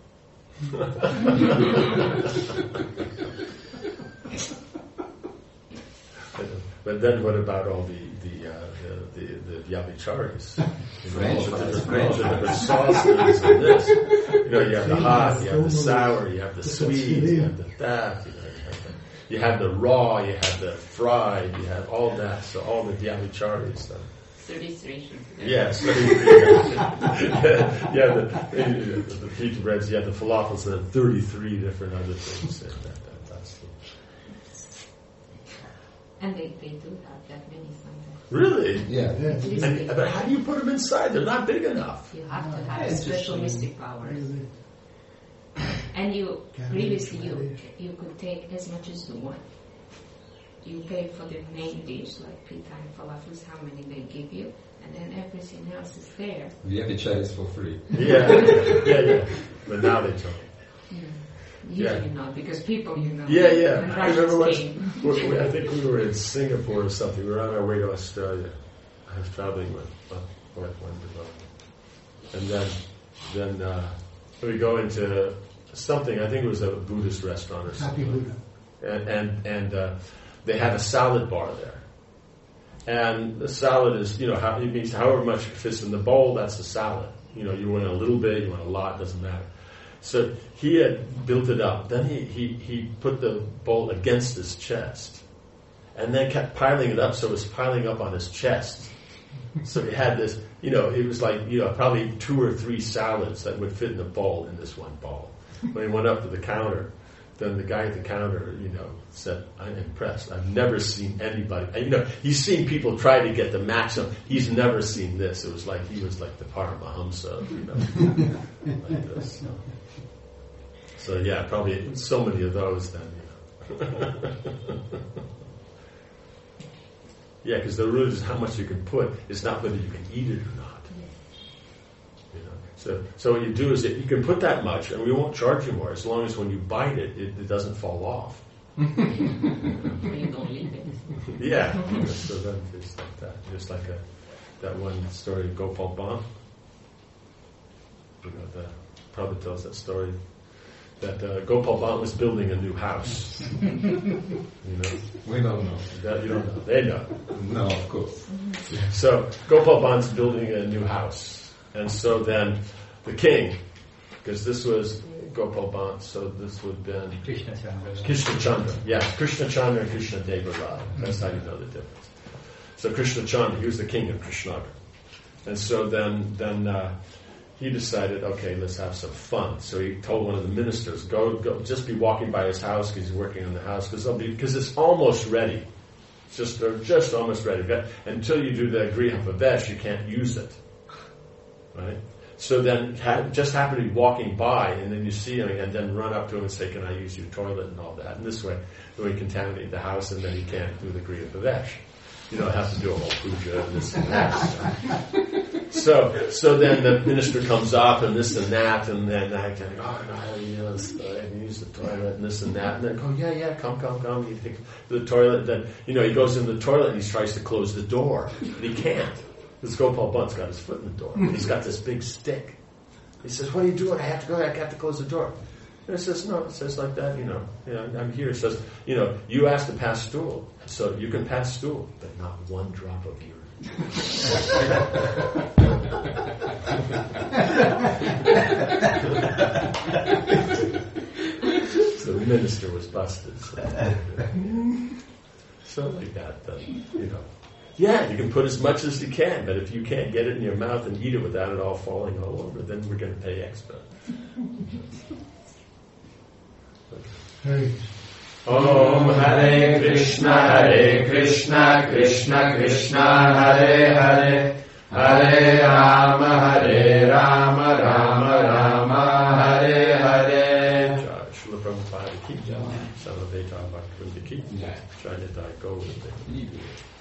But then what about all the the uh, the, the, the yabicharis? You know, French all the fries, different, French all the different fries. sauces and this. You know, you have the hot, you have the sour, you have the sweet, you have the that. You know, you have the, you have the raw, you have the fried, you have all that. So all the yabicharis stuff. thirty-three. Yes. you have the, the, the pita breads, you have the falafels, and then thirty-three different other things. And that, that, that's the, And they, they do have that many sometimes. really? Yeah. Yeah. And, but how do you put them inside? They're not big enough. You have to Yeah, have it's special just, mystic powers. Really? And you, Cabbage, previously you, radish. you could take as much as you want. You pay for the main dish, like pita and falafels, how many they give you, and then everything else is there. We have each other's for free. Yeah, yeah, yeah. But now they don't. Usually Yeah. not, because people, you know. Yeah, yeah. when I remember once, Russians came. we- we- I think we were in Singapore or something. We were on our way to Australia. I was traveling with uh, with one development. And then, then uh, we go into something, I think it was a Buddhist restaurant or Happy something. Buddha. And and, and uh, they have a salad bar there. And the salad is, you know, how, it means however much fits in the bowl, that's the salad. You know, you want a little bit, you want a lot, doesn't matter. So he had built it up. Then he, he, he put the bowl against his chest. And then kept piling it up, so it was piling up on his chest. So he had this, you know, it was like, you know, probably two or three salads that would fit in the bowl in this one bowl. When he went up to the counter, then the guy at the counter, you know, said, I'm impressed. I've never seen anybody, and, you know, he's seen people try to get the maximum. He's never seen this. It was like, he was like the Paramahamsa, you know, like this. So. so yeah, probably so many of those then, you know. Yeah, because the root is how much you can put. It's not whether you can eat it or not. You know. So, so what you do is that you can put that much, and we won't charge you more as long as when you bite it, it, it doesn't fall off. Or you don't leave it. Yeah. So then it's like that. Just like a, that one story of Gopal Bhatt. You know, the Prabhupada tells that story. That uh, Gopal Bhatt was building a new house. You know, We don't know. that you don't know. They know. No, of course. So Gopal Bhatt's building a new house, and so then the king, because this was Gopal Bhatt, so this would have been Krishna Chandra. Krishna Chandra. Yeah, Krishna Chandra and Krishna Deva Radha. That's how you know the difference. So Krishna Chandra, he was the king of Krishnagar, and so then then. Uh, He decided, okay, let's have some fun. So he told one of the ministers, go, go, just be walking by his house because he's working on the house because it's almost ready. It's just they're just almost ready. But until you do the Griha Pravesh, you can't use it, right? So then, ha- just happen to be walking by, and then you see him, and then run up to him and say, "Can I use your toilet?" and all that. And this way, we contaminate the house, and then you can't do the Griha Pravesh. You don't have to do a whole puja and this and that. So, so then the minister comes up and this and that, and then I kind of, oh, no, you know, I use the toilet and this and that, and then go, yeah, yeah, come, come, come. He takes the toilet. Then, you know, he goes in the toilet and he tries to close the door, but he can't. This Gopal Bhatt's got his foot in the door. He's got this big stick. He says, "What are you doing? I have to go. I have to close the door." And it says, no, it says like that, you know, you know, I'm here. It says, you know, you asked to pass stool, so you can pass stool, but not one drop of urine. minister was busted. So, so like that, then, you know. Yeah, you can put as much as you can, but if you can't get it in your mouth and eat it without it all falling all over, then we're going to pay extra. Hey. Om Hare Krishna, Hare Krishna, Krishna Krishna, Hare Hare, Hare Rama, Hare Rama, Rama Rama, Hare Hare. Srila Prabhupada ki, Sarvadeta Bhaktivinoda ki, Jai Nitai Gaur.